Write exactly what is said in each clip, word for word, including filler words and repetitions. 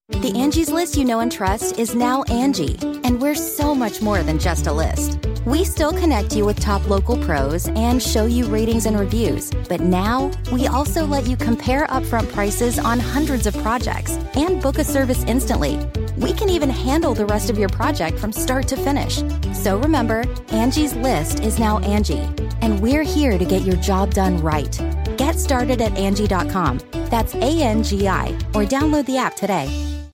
The Angie's List you know and trust is now Angie, and we're so much more than just a list. We still connect you with top local pros and show you ratings and reviews, but now we also let you compare upfront prices on hundreds of projects and book a service instantly. We can even handle the rest of your project from start to finish. So remember, Angie's List is now Angie, and we're here to get your job done right. Get started at Angie dot com. That's A N G I, or download the app today.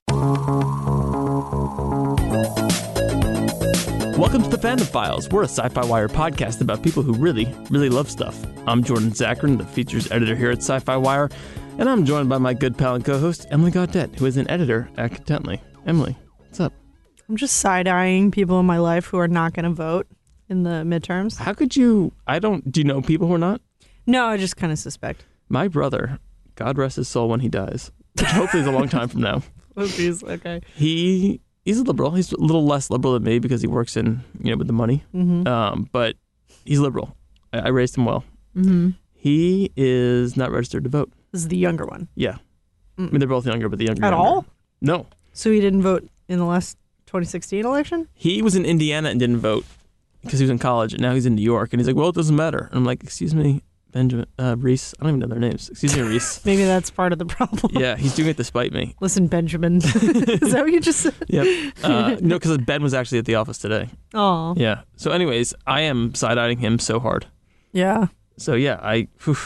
Welcome to the Fandom Files. We're a Sci-Fi Wire podcast about people who really, really love stuff. I'm Jordan Zakarin, the features editor here at Sci-Fi Wire, and I'm joined by my good pal and co-host, Emily Gaudette, who is an editor at Contently. Emily, what's up? I'm just side-eyeing people in my life who are not going to vote in the midterms. How could you... I don't... Do you know people who are not? No, I just kind of suspect. My brother, God rest his soul when he dies, which hopefully is a long time from now. Oh, geez. Okay. He... He's a liberal. He's a little less liberal than me because he works in, you know, with the money. Mm-hmm. Um, but he's liberal. I, I raised him well. Mm-hmm. He is not registered to vote. This is the younger one. Yeah. Mm. I mean, they're both younger, but the younger. At younger. all? No. So he didn't vote in the last twenty sixteen election? He was in Indiana and didn't vote because he was in college, and now he's in New York. And he's like, well, it doesn't matter. And I'm like, excuse me, Benjamin, uh, Reese. I don't even know their names. Excuse me, Reese. Maybe that's part of the problem. Yeah, he's doing it to spite me. Listen, Benjamin. Is that what you just said? Yep. Uh, no, because Ben was actually at the office today. Oh. Yeah. So anyways, I am side-eyeing him so hard. Yeah. So yeah, I, whew,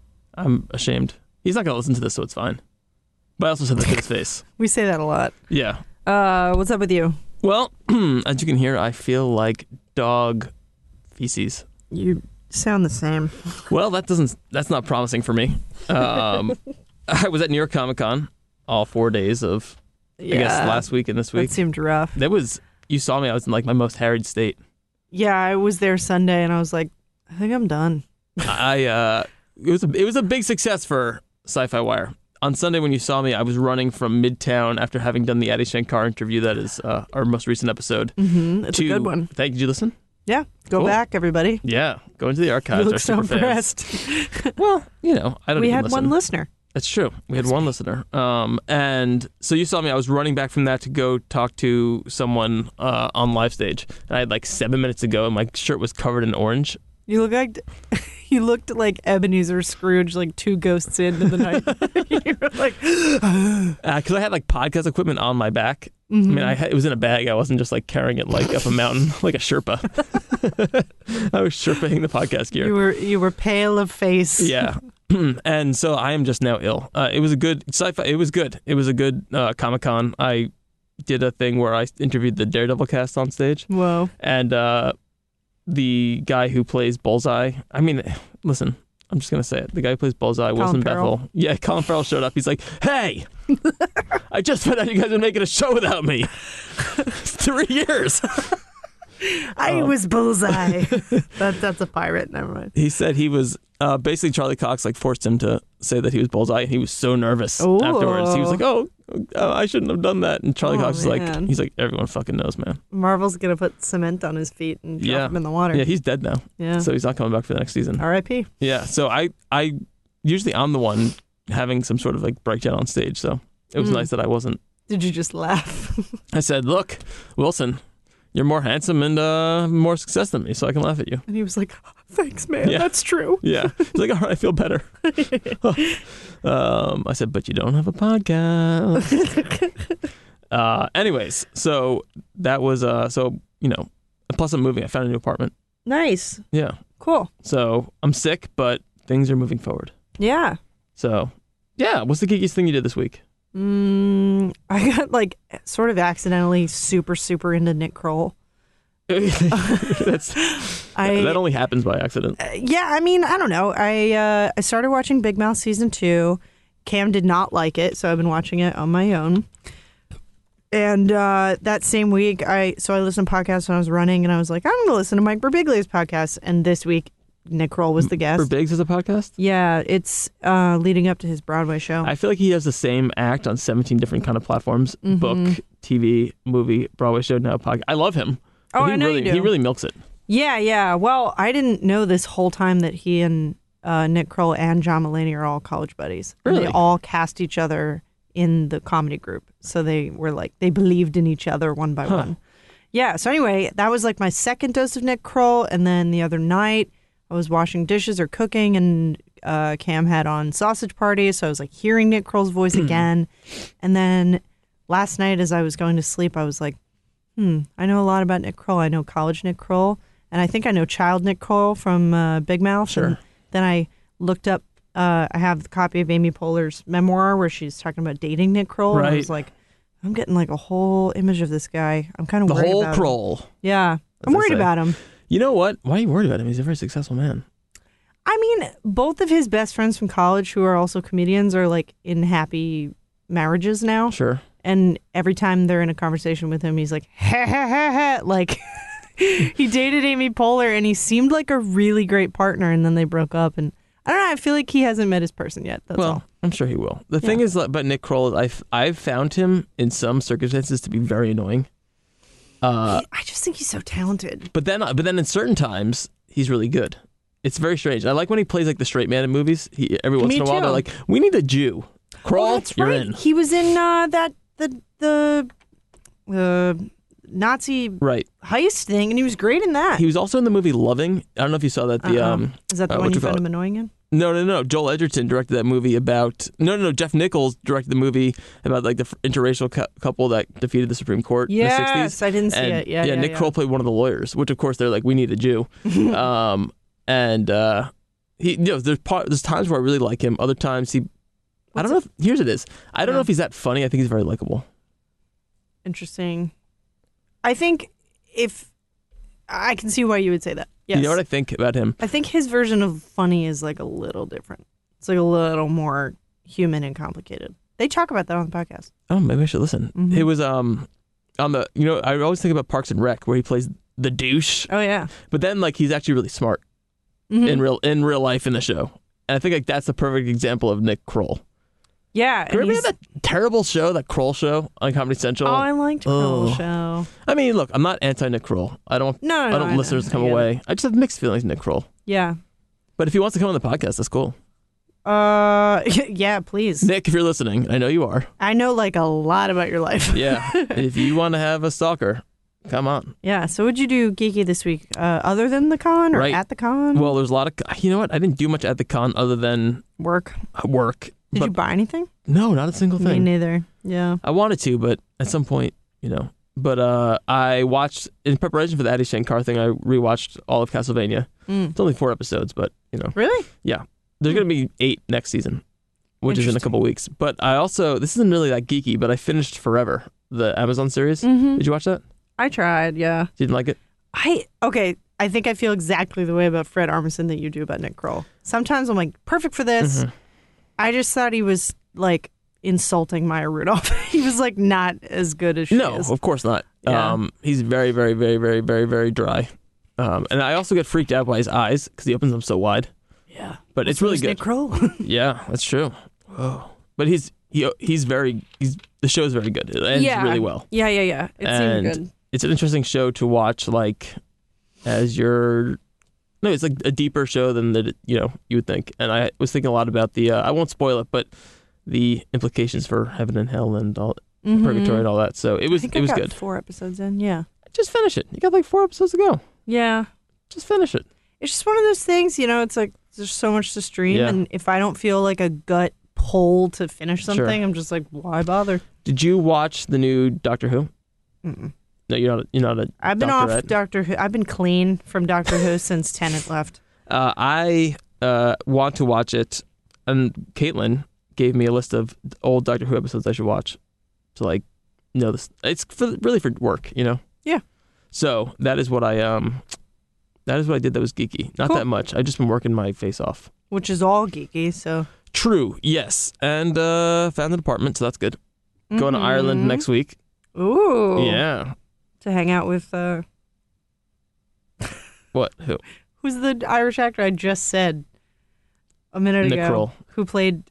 I'm ashamed. He's not going to listen to this, so it's fine. But I also said that to his face. We say that a lot. Yeah. Uh, what's up with you? Well, as you can hear, I feel like dog feces. You sound the same. Well, that doesn't. That's not promising for me. Um, I was at New York Comic Con all four days of, Yeah. I guess, last week and this week. That seemed rough. That was. You saw me. I was in like my most harried state. Yeah, I was there Sunday, and I was like, I think I'm done. I. Uh, it was. A, it was a big success for Sci-Fi Wire. On Sunday, when you saw me, I was running from Midtown after having done the Adi Shankar interview. That is uh, our most recent episode. Mm-hmm. It's to, a good one. Thank you. Did you listen? Yeah. Go Cool. back, everybody. Yeah. Go into the archives. You look our so super fans. impressed. Well, you know, I don't We even had listen. one listener. That's true. We had one listener. Um, and so you saw me. I was running back from that to go talk to someone uh, on live stage. And I had like seven minutes to go, and my shirt was covered in orange. You look like you looked like Ebenezer Scrooge, like two ghosts into the night. You were like, Because uh, I had like podcast equipment on my back. mm-hmm. I mean, I had, it was in a bag. I wasn't just like carrying it like up a mountain like a Sherpa. I was Sherpaing the podcast gear. You were you were pale of face. Yeah. And so I am just now ill. Uh, it was a good sci-fi. It was good. It was a good uh, Comic-Con. I did a thing where I interviewed the Daredevil cast on stage. Whoa. And uh, the guy who plays Bullseye, I mean, listen, I'm just going to say it. The guy who plays Bullseye, Colin Wilson Farrell. Bethel. Yeah, Colin Farrell showed up. He's like, hey, I just found out you guys are making a show without me. Three years. I Um, was Bullseye. that, that's a pirate. Never mind. He said he was, uh, basically Charlie Cox like forced him to say that he was Bullseye, and he was so nervous Ooh. afterwards. He was like, oh, oh, I shouldn't have done that. And Charlie Oh, Cox was like, man. he's like, everyone fucking knows, man. Marvel's going to put cement on his feet and drop Yeah. him in the water. Yeah, he's dead now. Yeah. So he's not coming back for the next season. R I P Yeah, so I, I usually I'm the one having some sort of like breakdown on stage, so it was Mm. nice that I wasn't. Did you just laugh? I said, look, Wilson, you're more handsome and uh, more success than me, so I can laugh at you. And he was like, thanks, man. Yeah. That's true. Yeah. He's like, all right, I feel better. um, I said, but you don't have a podcast. uh, anyways, so that was, uh, so, you know, plus I'm moving. I found a new apartment. Nice. Yeah. Cool. So I'm sick, but things are moving forward. Yeah. So, yeah. What's the geekiest thing you did this week? Mm, I got like sort of accidentally super, super into Nick Kroll. That's I, that only happens by accident. Uh, yeah, I mean, I don't know. I uh, I started watching Big Mouth season two. Cam did not like it, so I've been watching it on my own. And uh, that same week, I so I listened to podcasts when I was running, and I was like, I'm going to listen to Mike Birbiglia's podcast. And this week, Nick Kroll was the guest. Birbigs is a podcast? Yeah, it's uh, leading up to his Broadway show. I feel like he has the same act on seventeen different kind of platforms: Mhm. book, T V, movie, Broadway show, now podcast. I love him. Oh, he I know really, you do. He really milks it. Yeah, yeah. Well, I didn't know this whole time that he and uh, Nick Kroll and John Mulaney are all college buddies. And Really? they all cast each other in the comedy group. So they were like, they believed in each other one by Huh. one. Yeah. So anyway, that was like my second dose of Nick Kroll. And then the other night, I was washing dishes or cooking, and uh, Cam had on Sausage Party. So I was like hearing Nick Kroll's voice again. And then last night, as I was going to sleep, I was like, hmm, I know a lot about Nick Kroll. I know college Nick Kroll. And I think I know child Nick Kroll from uh, Big Mouth. Sure. And then I looked up, uh, I have the copy of Amy Poehler's memoir where she's talking about dating Nick Kroll. And I Right. was like, I'm getting like a whole image of this guy. I'm kind of The worried whole about Kroll. him. Yeah. As I'm they worried say. about him. You know what? Why are you worried about him? He's a very successful man. I mean, both of his best friends from college who are also comedians are like in happy marriages now. Sure. And every time they're in a conversation with him, he's like, ha ha ha ha. Like, he dated Amy Poehler and he seemed like a really great partner. And then they broke up. And I don't know. I feel like he hasn't met his person yet. That's well, all. I'm sure he will. The thing Yeah. is about Nick Kroll, I've, I've found him in some circumstances to be very annoying. Uh, He- I just think he's so talented. but then, but then in certain times, he's really good. It's very strange. I like when he plays like the straight man in movies. He, every once Me in a while, too. they're like, "We need a Jew." Kroll, Oh, that's you're right. in. He was in uh, that the the uh, Nazi Right. heist thing, and he was great in that. He was also in the movie Loving. I don't know if you saw that. The Uh-uh. um, Is that the uh, one what you you found call him it? annoying in? No, no, no. Joel Edgerton directed that movie about. No, no, no. Jeff Nichols directed the movie about like the f- interracial cou- couple that defeated the Supreme Court in the Yes, sixties. I didn't see And, it. Yeah, yeah, Nick yeah. Kroll played one of the lawyers, which of course they're like, we need a Jew. um, and uh, he, you know, there's part, there's times where I really like him. Other times he, I don't know. If, here's it is. I don't Yeah. know if he's that funny. I think he's very likable. Interesting. I think if I can see why you would say that. Yes. You know what I think about him? I think his version of funny is like a little different. It's like a little more human and complicated. They talk about that on the podcast. Oh, maybe I should listen. Mhm. It was um on the you know I always think about Parks and Rec where he plays the douche, Oh yeah. but then like he's actually really smart Mhm. in real in real life in the show. And I think like that's the perfect example of Nick Kroll. Yeah. and Remember he's- that terrible show, that Kroll show on Comedy Central? Oh, I liked Kroll Oh. show. I mean, look, I'm not anti Nick Kroll. I don't. No, no, I no, don't I listeners know. come I get away. it. I just have mixed feelings, Nick Kroll. Yeah. But if he wants to come on the podcast, that's cool. Uh, yeah, please. Nick, if you're listening, I know you are. I know like a lot about your life. Yeah. If you want to have a stalker, come on. Yeah. So what'd you do geeky this week? Uh, other than the con or Right. at the con? Well, there's a lot of. You know what? I didn't do much at the con other than Work. work. Did But you buy anything? no, not a single Me thing. neither. Yeah. I wanted to, but at some point, you know. But uh, I watched in preparation for the Adi Shankar thing. I rewatched all of Castlevania. Mm. It's only four episodes, but you know, Really? yeah. There's gonna be eight next season, which is in a Interesting. couple weeks. But I also this isn't really that geeky, but I finished Forever, the Amazon series. Mm-hmm. Did you watch that? I tried. Yeah. Didn't like it? I okay. I think I feel exactly the way about Fred Armisen that you do about Nick Kroll. Sometimes I'm like, perfect for this. Mhm. I just thought he was like insulting Maya Rudolph. He was like not as good as she No, is. of course not. Yeah. Um, he's very, very, very, very, very, very dry. Um, and I also get freaked out by his eyes because he opens them so wide. Yeah. But it's really good. Nick Kroll. Yeah, that's true. Whoa. But he's he he's very he's the show's very good. It ends yeah. really well. Yeah, yeah, yeah. It And seemed good. It's an interesting show to watch, like as you're. No, it's like a deeper show than that you know you would think. And I was thinking a lot about the. Uh, I won't spoil it, but the implications for heaven and hell and all Mhm. purgatory and all that. So it I was think it I was got good. four episodes in. Yeah. Just finish it. You got like four episodes to go. Yeah. Just finish it. It's just one of those things, you know, it's like there's so much to stream. Yeah. And if I don't feel like a gut pull to finish Sure. something, I'm just like, why bother? Did you watch the new Doctor Who? Mm-mm. No, you're not. You're not a. I've been Doctor off Ed. Doctor Who. I've been clean from Doctor Who since Tennant left. Uh, I uh, want to watch it, and Caitlin gave me a list of old Doctor Who episodes I should watch to like know this. It's for, really for work, you know. Yeah. So that is what I um, that is what I did. That was geeky. Not Cool. that much. I've just been working my face off. Which is all geeky, so. True. Yes. And uh, found an apartment, so that's good. Going to Ireland Mhm. next week. Ooh. Yeah. To hang out with, uh, What? Who? who's the Irish actor I just said a minute Nick ago? Kroll. Who played.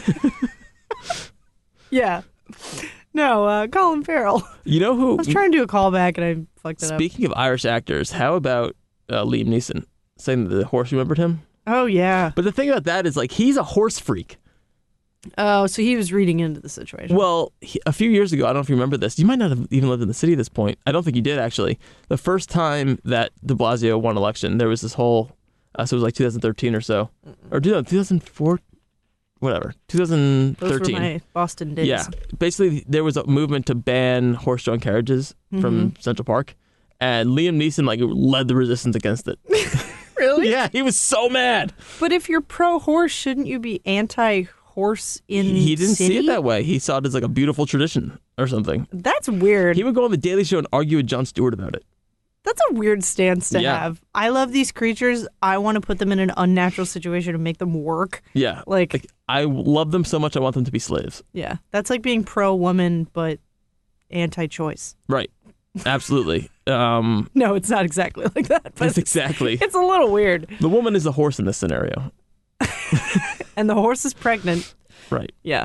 Yeah. No, uh, Colin Farrell. You know I who? was trying to do a callback and I fucked it up. Speaking of Irish actors, how about uh, Liam Neeson saying that the horse remembered him? Oh, yeah. But the thing about that is, like, he's a horse freak. Oh, so he was reading into the situation. Well, he, a few years ago, I don't know if you remember this. You might not have even lived in the city at this point. I don't think you did, actually. The first time that de Blasio won election, there was this whole, uh, so it was like two thousand thirteen or so. Or two thousand four, whatever, two thousand thirteen. Those were my Boston days. Yeah. Basically, there was a movement to ban horse-drawn carriages mm-hmm. from Central Park. And Liam Neeson like led the resistance against it. Really? Yeah, he was so mad. But if you're pro-horse, shouldn't you be anti-horse? Horse in he, he didn't city? see it that way. He saw it as like a beautiful tradition or something. That's weird. He would go on the Daily Show and argue with Jon Stewart about it. That's a weird stance to yeah. have. I love these creatures. I want to put them in an unnatural situation and make them work. Yeah. Like, like I love them so much I want them to be slaves. Yeah. That's like being pro-woman but anti-choice. Right. Absolutely. um, no, it's not exactly like that. But that's exactly. It's a little weird. The woman is the horse in this scenario. And the horse is pregnant. Right. Yeah.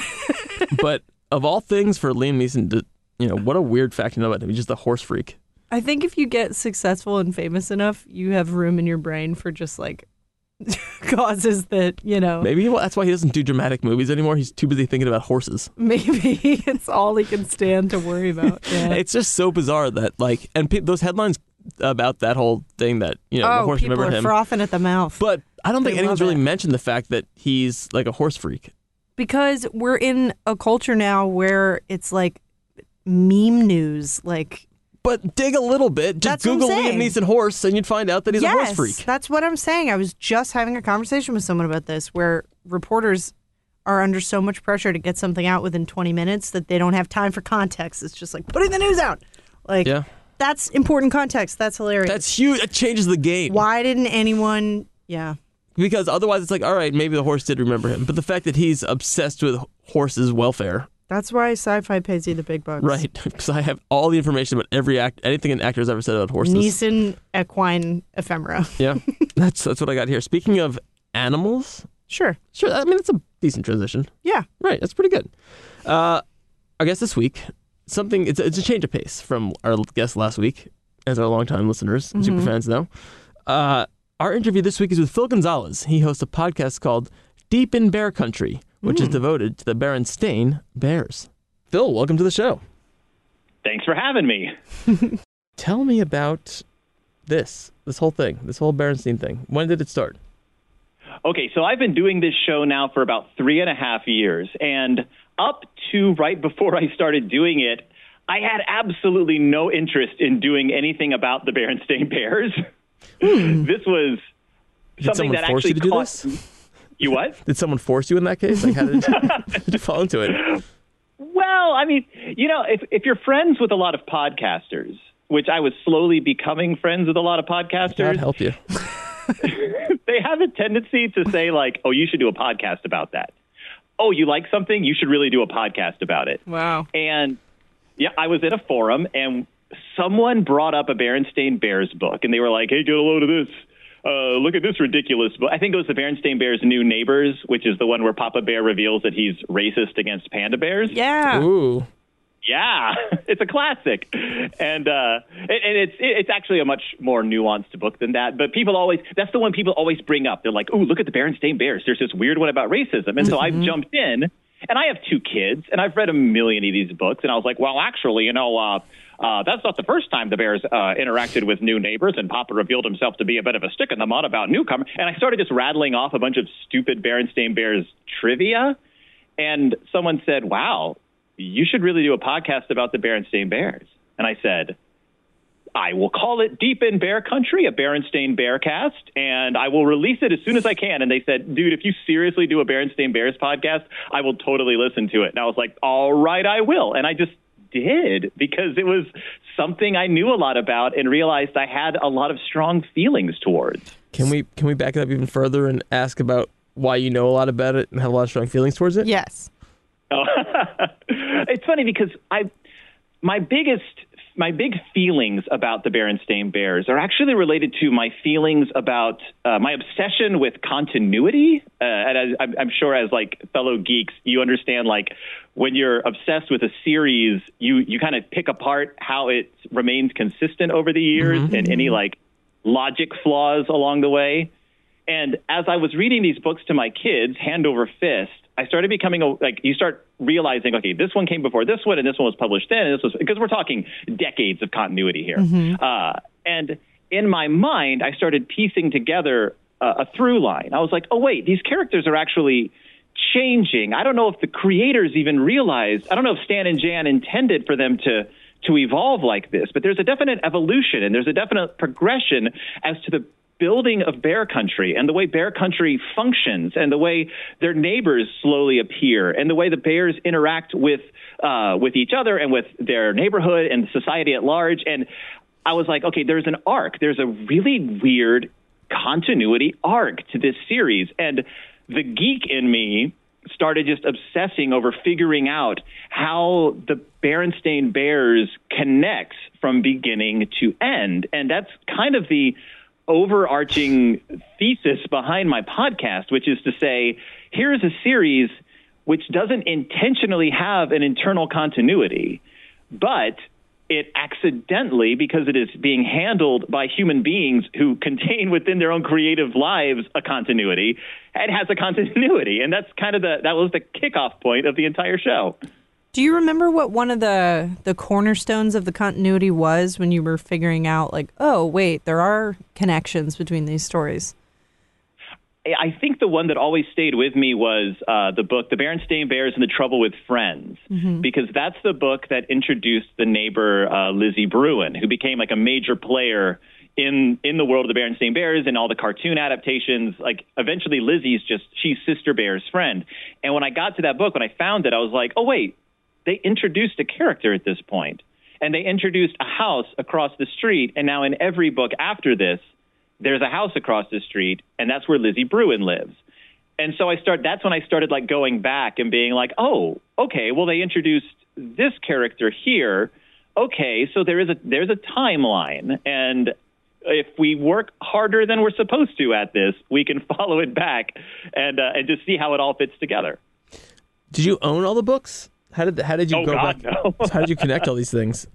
But of all things for Liam Neeson, to, you know, what a weird fact to know about him. He's just a horse freak. I think if you get successful and famous enough, you have room in your brain for just like causes that, you know. Maybe well, that's why he doesn't do dramatic movies anymore. He's too busy thinking about horses. Maybe it's all he can stand to worry about. Yeah. It's just so bizarre that like, and pe- those headlines about that whole thing that, you know, oh, the horse people remember are him. frothing at the mouth. But I don't They think anyone's love really it. mentioned the fact that he's like a horse freak. Because we're in a culture now where it's like meme news, like. But dig a little bit. Just That's what I'm Google Liam saying. Neeson horse and you'd find out that he's yes, a horse freak. That's what I'm saying. I was just having a conversation with someone about this where reporters are under so much pressure to get something out within twenty minutes that they don't have time for context. It's just like putting the news out. Like, yeah. That's important context. That's hilarious. That's huge. It changes the game. Why didn't anyone, yeah. Because otherwise it's like, all right, maybe the horse did remember him. But the fact that he's obsessed with horses' welfare. That's why sci-fi pays you the big bucks. Right. Because I have all the information about every act, anything an actor's ever said about horses. Neeson equine ephemera. Yeah. That's that's what I got here. Speaking of animals. Sure. Sure. I mean, it's a decent transition. Yeah. Right. That's pretty good. Uh, I guess this week, something, it's, it's a change of pace from our guest last week, as our longtime listeners and Mm-hmm. super fans know. Uh, our interview this week is with Phil Gonzalez. He hosts a podcast called Deep in Bear Country, which mm. is devoted to the Berenstain Bears. Phil, welcome to the show. Thanks for having me. Tell me about this, this whole thing, this whole Berenstain thing. When did it start? Okay, so I've been doing this show now for about three and a half years, and up to right before I started doing it, I had absolutely no interest in doing anything about the Berenstain Bears. Hmm. This was did something someone that force actually you to do caught... this? You what? Did someone force you in that case? Like, how did, how did you fall into it? Well, I mean, you know, if if you're friends with a lot of podcasters, which I was slowly becoming friends with a lot of podcasters. God help you. They have a tendency to say, like, oh, you should do a podcast about that. Oh, you like something? You should really do a podcast about it. Wow. And, yeah, I was in a forum, and someone brought up a Berenstain Bears book, and they were like, hey, get a load of this. Uh, look at this ridiculous book. I think it was the Berenstain Bears' New Neighbors, which is the one where Papa Bear reveals that he's racist against panda bears. Yeah. Ooh. Yeah, it's a classic, and uh, and it's it's actually a much more nuanced book than that. But people always that's the one people always bring up. They're like, "Ooh, look at the Berenstain Bears. There's this weird one about racism." And so Mm-hmm. I've jumped in, and I have two kids, and I've read a million of these books, and I was like, "Well, actually, you know, uh, uh, that's not the first time the Bears uh, interacted with new neighbors, and Papa revealed himself to be a bit of a stick in the mud about newcomer." And I started just rattling off a bunch of stupid Berenstain Bears trivia, and someone said, "Wow, you should really do a podcast about the Berenstain Bears." And I said, I will call it Deep in Bear Country, a Berenstain Bearcast, and I will release it as soon as I can. And they said, dude, if you seriously do a Berenstain Bears podcast, I will totally listen to it. And I was like, all right, I will. And I just did, because it was something I knew a lot about and realized I had a lot of strong feelings towards. Can we can we back it up even further and ask about why you know a lot about it and have a lot of strong feelings towards it? Yes. Oh. It's funny because I, my biggest, my big feelings about the Berenstain Bears are actually related to my feelings about uh, my obsession with continuity. Uh, and as, I'm, I'm sure as like fellow geeks, you understand, like when you're obsessed with a series, you, you kind of pick apart how it remains consistent over the years mm-hmm. and any like logic flaws along the way. And as I was reading these books to my kids, hand over fist, I started becoming a, like, you start realizing, okay, this one came before this one, and this one was published then, and this was, because we're talking decades of continuity here. Mm-hmm. Uh, and in my mind, I started piecing together uh, a through line. I was like, oh, wait, these characters are actually changing. I don't know if the creators even realized, I don't know if Stan and Jan intended for them to, to evolve like this, but there's a definite evolution, and there's a definite progression as to the building of Bear Country and the way Bear Country functions and the way their neighbors slowly appear and the way the bears interact with uh, with each other and with their neighborhood and society at large. And I was like, okay, there's an arc. There's a really weird continuity arc to this series. And the geek in me started just obsessing over figuring out how the Berenstain Bears connects from beginning to end. And that's kind of the overarching thesis behind my podcast, which is to say, here's a series which doesn't intentionally have an internal continuity, but it accidentally, because it is being handled by human beings who contain within their own creative lives a continuity, it has a continuity. And that's kind of the, that was the kickoff point of the entire show. Do you remember what one of the, the cornerstones of the continuity was when you were figuring out, like, oh, wait, there are connections between these stories? I think the one that always stayed with me was uh, the book, The Berenstain Bears and the Trouble with Friends, mm-hmm. because that's the book that introduced the neighbor, uh, Lizzie Bruin, who became like a major player in in the world of the Berenstain Bears and all the cartoon adaptations. Like, eventually Lizzie's just, she's Sister Bear's friend. And when I got to that book, when I found it, I was like, oh, wait. They introduced a character at this point, and they introduced a house across the street. And now in every book after this, there's a house across the street, and that's where Lizzie Bruin lives. And so I start, that's when I started like going back and being like, oh, okay, well, they introduced this character here. Okay, so there is a, there's a timeline. And if we work harder than we're supposed to at this, we can follow it back and, uh, and just see how it all fits together. Did you own all the books? How did how did you oh, go God, back? No. How did you connect all these things?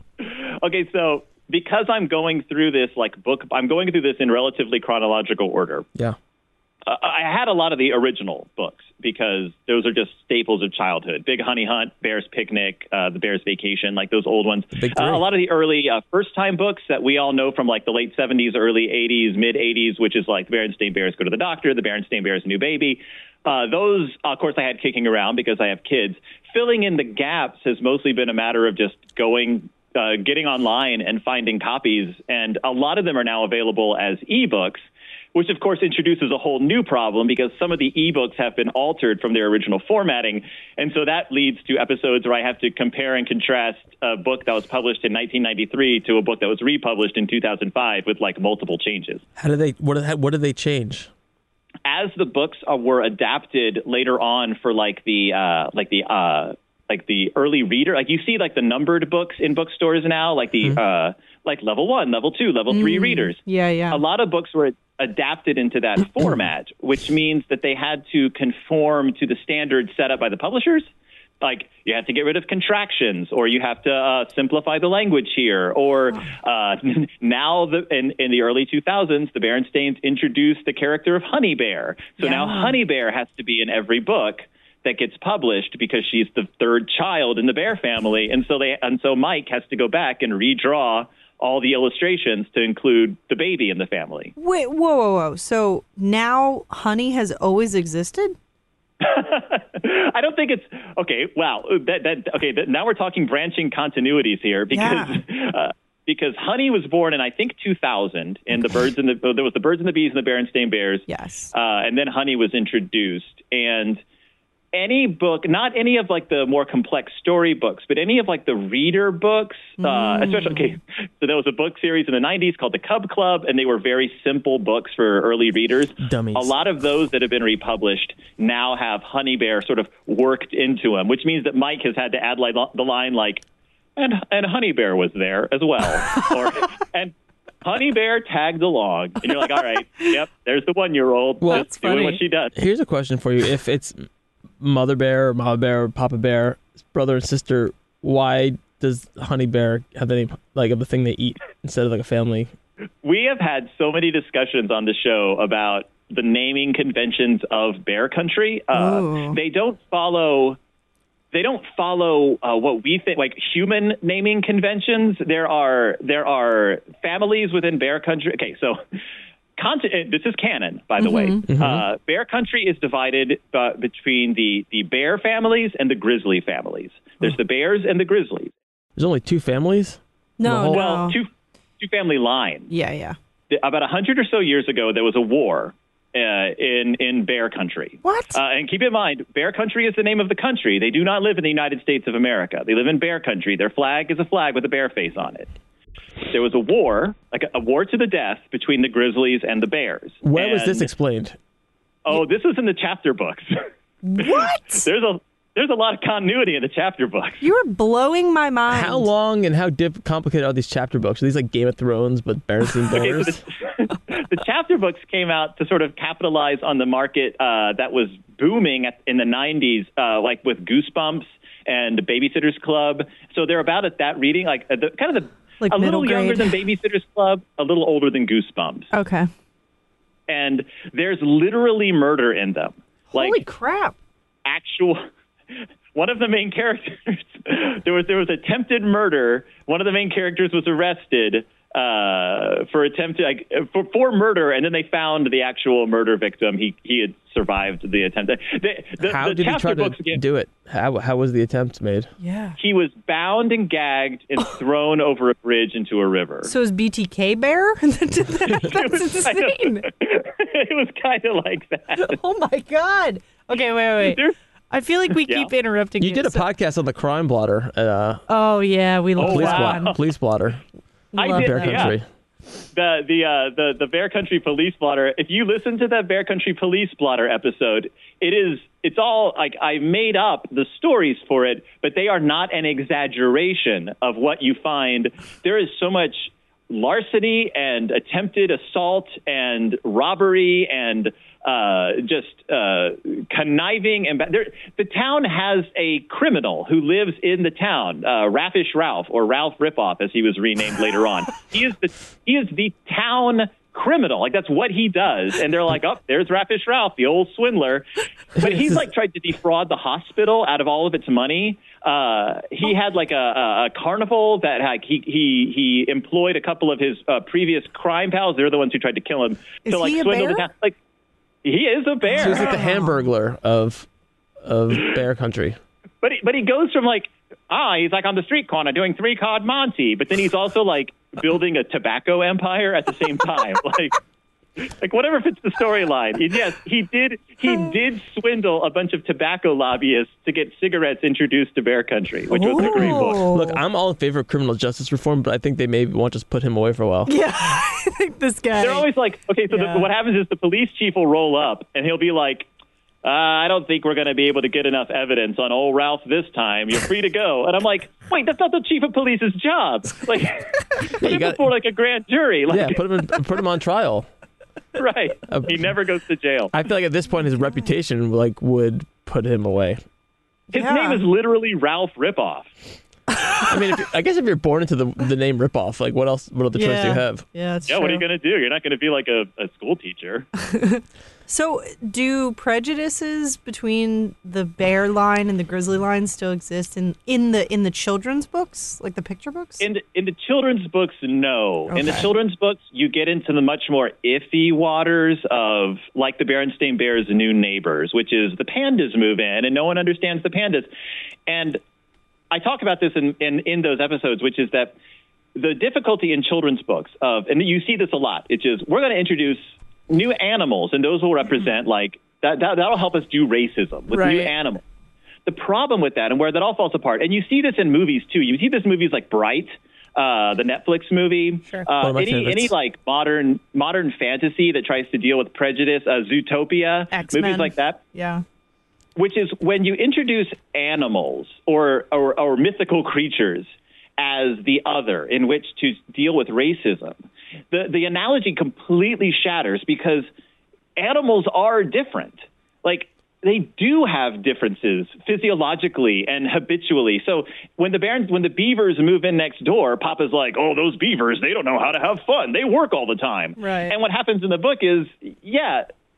Okay, so because I'm going through this like book, I'm going through this in relatively chronological order. Yeah, uh, I had a lot of the original books because those are just staples of childhood: Big Honey Hunt, Bear's Picnic, uh, The Bear's Vacation, like those old ones. Uh, a lot of the early uh, first-time books that we all know from like the late seventies, early eighties, mid eighties, which is like The Berenstain Bears Go to the Doctor, The Berenstain Bears New Baby. Uh, those, of course, I had kicking around because I have kids. Filling in the gaps has mostly been a matter of just going, uh, getting online and finding copies. And a lot of them are now available as ebooks, which, of course, introduces a whole new problem because some of the ebooks have been altered from their original formatting. And so that leads to episodes where I have to compare and contrast a book that was published in nineteen ninety-three to a book that was republished in two thousand five with like multiple changes. How did they, what did, what did they change? As the books uh, were adapted later on for like the uh, like the uh, like the early reader, like you see like the numbered books in bookstores now, like the mm-hmm. uh, like level one, level two, level mm-hmm. three readers. Yeah, yeah. A lot of books were adapted into that format, which means that they had to conform to the standards set up by the publishers. Like you have to get rid of contractions, or you have to uh, simplify the language here, or uh, now the, in, in the early two thousands, the Berenstains introduced the character of Honey Bear. So yeah. now Honey Bear has to be in every book that gets published because she's the third child in the Bear family, and so they and so Mike has to go back and redraw all the illustrations to include the baby in the family. Wait, whoa, whoa, whoa! So now Honey has always existed? I don't think it's okay. Wow. That, that, okay. That, now we're talking branching continuities here because, yeah. uh, because Honey was born in, I think, two thousand and the birds and the, there was the Birds and the Bees and the Berenstain Bears. Yes. Uh, and then Honey was introduced, and any book, not any of like the more complex story books, but any of like the reader books, uh, mm. especially, okay, so there was a book series in the nineties called the Cub Club, and they were very simple books for early readers. Dummies. A lot of those that have been republished now have Honey Bear sort of worked into them, which means that Mike has had to add like the line like, and, and Honey Bear was there as well. or, and Honey Bear tagged along, and you're like, all right, yep, there's the one-year-old well, just doing what she does. Here's a question for you. If it's Mother Bear or Mama Bear or Papa Bear, brother and sister, why does Honey Bear have any like of a thing they eat instead of like a family? We have had so many discussions on the show about the naming conventions of bear country. Uh, they don't follow. They don't follow uh, what we think like human naming conventions. There are there are families within bear country. Okay, so content, this is canon, by the mm-hmm. way. Mm-hmm. Uh, bear country is divided uh, between the the bear families and the grizzly families. There's oh. the bears and the grizzlies. There's only two families? No, whole- no. Well, two two family lines. Yeah, yeah. About a hundred or so years ago, there was a war uh, in in bear country. What? Uh, and keep in mind, bear country is the name of the country. They do not live in the United States of America. They live in bear country. Their flag is a flag with a bear face on it. There was a war, like a, a war to the death between the grizzlies and the bears. Where and, was this explained? Oh, this was in the chapter books. What? There's a There's a lot of continuity in the chapter books. You're blowing my mind. How long and how diff- complicated are these chapter books? Are these like Game of Thrones, but bears and bears? Okay, so the, the chapter books came out to sort of capitalize on the market uh, that was booming at, in the nineties, uh, like with Goosebumps and Babysitter's Club. So they're about at that reading, like uh, the, kind of the like a little grade. younger than Babysitter's Club, a little older than Goosebumps. Okay. And there's literally murder in them. Holy like crap. Actual... One of the main characters, there was there was attempted murder. One of the main characters was arrested uh, for attempted like, for for murder, and then they found the actual murder victim. He he had survived the attempt. The, the, how the did he try to again, do it? How how was the attempt made? Yeah. He was bound and gagged and thrown over a bridge into a river. So is B T K bear? That's insane. Kind of, it was kind of like that. Oh my god. Okay, wait, wait. There, I feel like we Yeah. keep interrupting you. You did a so- podcast on the Crime Blotter. Uh, Oh, yeah. We love Oh, police, that wow. one. police Blotter. I Love did, Bear that. yeah. Country. the the uh, the the Bear Country Police Blotter. If you listen to that Bear Country Police Blotter episode, it is it's all like I made up the stories for it, but they are not an exaggeration of what you find. There is so much larceny and attempted assault and robbery and uh, just uh, conniving. And there, the town has a criminal who lives in the town, uh, Raffish Ralph, or Ralph Ripoff, as he was renamed later on. He is the he is the town criminal. Like, that's what he does. And they're like, oh, there's Raffish Ralph, the old swindler. But he's like tried to defraud the hospital out of all of its money. Uh, he had like a, a, a carnival that like, he, he, he employed a couple of his uh, previous crime pals. They're the ones who tried to kill him. Is to like he a swindle bear? the town. Like, he is a bear. So he's like the Hamburglar of of Bear Country. But he, but he goes from like, ah, he's like on the street corner doing three card Monty, but then he's also like building a tobacco empire at the same time. like, like whatever fits the storyline. Yes, he did. He did swindle a bunch of tobacco lobbyists to get cigarettes introduced to Bear Country, which was a great book. Oh. Look, I'm all in favor of criminal justice reform, but I think they maybe won't just put him away for a while. Yeah, I think this guy. They're always like, okay, so Yeah. the, what happens is the police chief will roll up and he'll be like, uh, I don't think we're going to be able to get enough evidence on old Ralph this time. You're free to go. And I'm like, wait, that's not the chief of police's job. Like, put him got- before like a grand jury. Like, Yeah, put him in, put him on trial. right. Uh, He never goes to jail. I feel like at this point his reputation like would put him away. His Yeah. name is literally Ralph Ripoff. I mean, if you, I guess if you're born into the the name Ripoff, like what else? What other choice do you have? Yeah, that's Yeah, true. what are you going to do? You're not going to be like a, a school teacher. So, do prejudices between the bear line and the grizzly line still exist in, in the in the children's books, like the picture books? In the, in the children's books, no. In the Okay. children's books, you get into the much more iffy waters of, like the Berenstain Bears' New Neighbors, which is the pandas move in, and no one understands the pandas. And I talk about this in, in, in those episodes, which is that the difficulty in children's books of, and you see this a lot, it's just, we're going to introduce new animals, and those will represent, like, that, that, that'll help us do racism with new Right. animals. The problem with that, and where that all falls apart, and you see this in movies too. You see this in movies like Bright, uh, the Netflix movie. Sure. One Uh, of my any favorites. any like modern modern fantasy that tries to deal with prejudice, uh, Zootopia, X-Men. movies like that. Yeah. Which is when you introduce animals or, or or mythical creatures as the other in which to deal with racism, the the analogy completely shatters because animals are different. Like, they do have differences physiologically and habitually. So when the bear, when the beavers move in next door, Papa's like, oh, those beavers, they don't know how to have fun. They work all the time. Right. And what happens in the book is, yeah,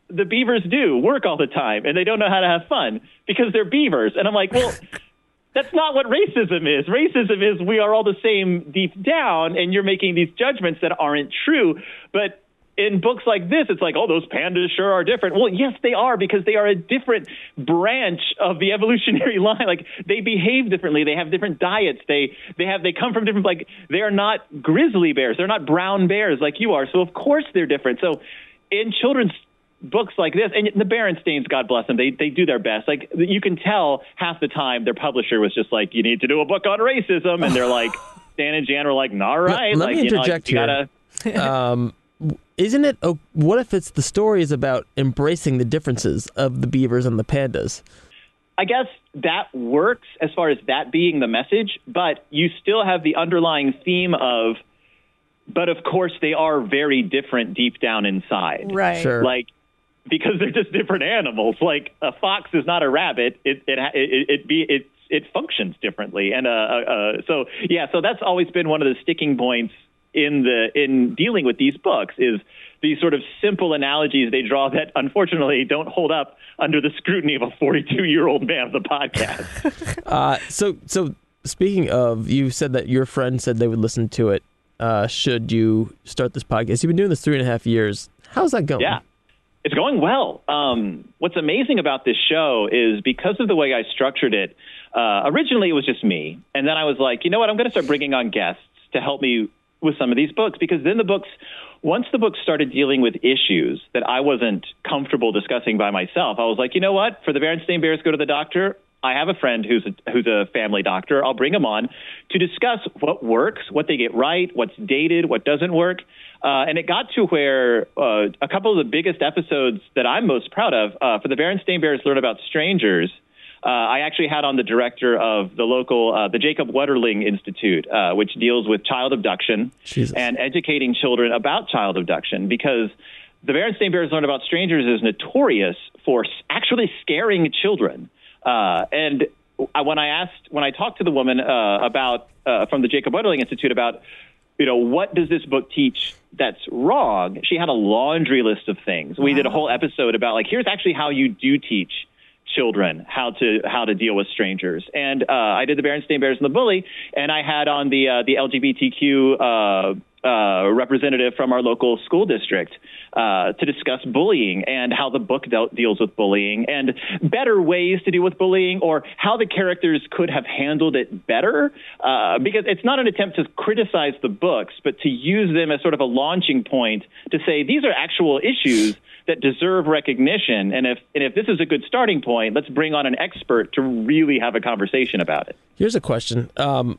the beavers do, work all the time, and they don't know how to have fun because they're beavers. And I'm like, well, that's not what racism is. Racism is we are all the same deep down, and you're making these judgments that aren't true. But in books like this, it's like, oh, those pandas sure are different. Well, yes, they are, because they are a different branch of the evolutionary line. Like, they behave differently. They have different diets. They they have they come from different, like, they are not grizzly bears. They're not brown bears like you are. So, of course, they're different. So in children's books like this, and the Berenstains, God bless them, they they do their best. Like, you can tell half the time their publisher was just like, you need to do a book on racism. And they're like, Stan and Jan were like, all right. Let like, me you know, interject like, you here. gotta... um, Isn't it? Oh, what if it's the story is about embracing the differences of the beavers and the pandas? I guess that works as far as that being the message, but you still have the underlying theme of, but of course they are very different deep down inside. Right. Sure. Like, because they're just different animals. Like, a fox is not a rabbit. It it it, it be it it functions differently, and uh, uh so yeah, so that's always been one of the sticking points in the in dealing with these books, is these sort of simple analogies they draw that unfortunately don't hold up under the scrutiny of a forty-two-year-old man of the podcast. uh, so, so speaking of, you said that your friend said they would listen to it. Uh, should you start this podcast? You've been doing this three and a half years. How's that going? Yeah, it's going well. Um, what's amazing about this show is because of the way I structured it. Uh, originally, it was just me, and then I was like, you know what? I'm going to start bringing on guests to help me with some of these books, because then the books, once the books started dealing with issues that I wasn't comfortable discussing by myself, I was like, you know what? For the Berenstain Bears Go to the Doctor, I have a friend who's a, who's a family doctor. I'll bring him on to discuss what works, what they get right, what's dated, what doesn't work. Uh, and it got to where uh, a couple of the biggest episodes that I'm most proud of, uh, for the Berenstain Bears Learn About Strangers, Uh, I actually had on the director of the local, uh, the Jacob Wetterling Institute, uh, which deals with child abduction Jesus. and educating children about child abduction, because the Berenstain Bears Learn About Strangers is notorious for actually scaring children. Uh, and I, when I asked, when I talked to the woman uh, about, uh, from the Jacob Wetterling Institute about, you know, what does this book teach that's wrong, she had a laundry list of things. We did a whole episode about, like, here's actually how you do teach children how to how to deal with strangers. And uh, I did the Berenstain Bears and the Bully, and I had on the uh, the L G B T Q uh, uh, representative from our local school district uh, to discuss bullying and how the book de- deals with bullying and better ways to deal with bullying, or how the characters could have handled it better. Uh, because it's not an attempt to criticize the books, but to use them as sort of a launching point to say these are actual issues that deserve recognition. And if and if this is a good starting point, let's bring on an expert to really have a conversation about it. Here's a question. Um,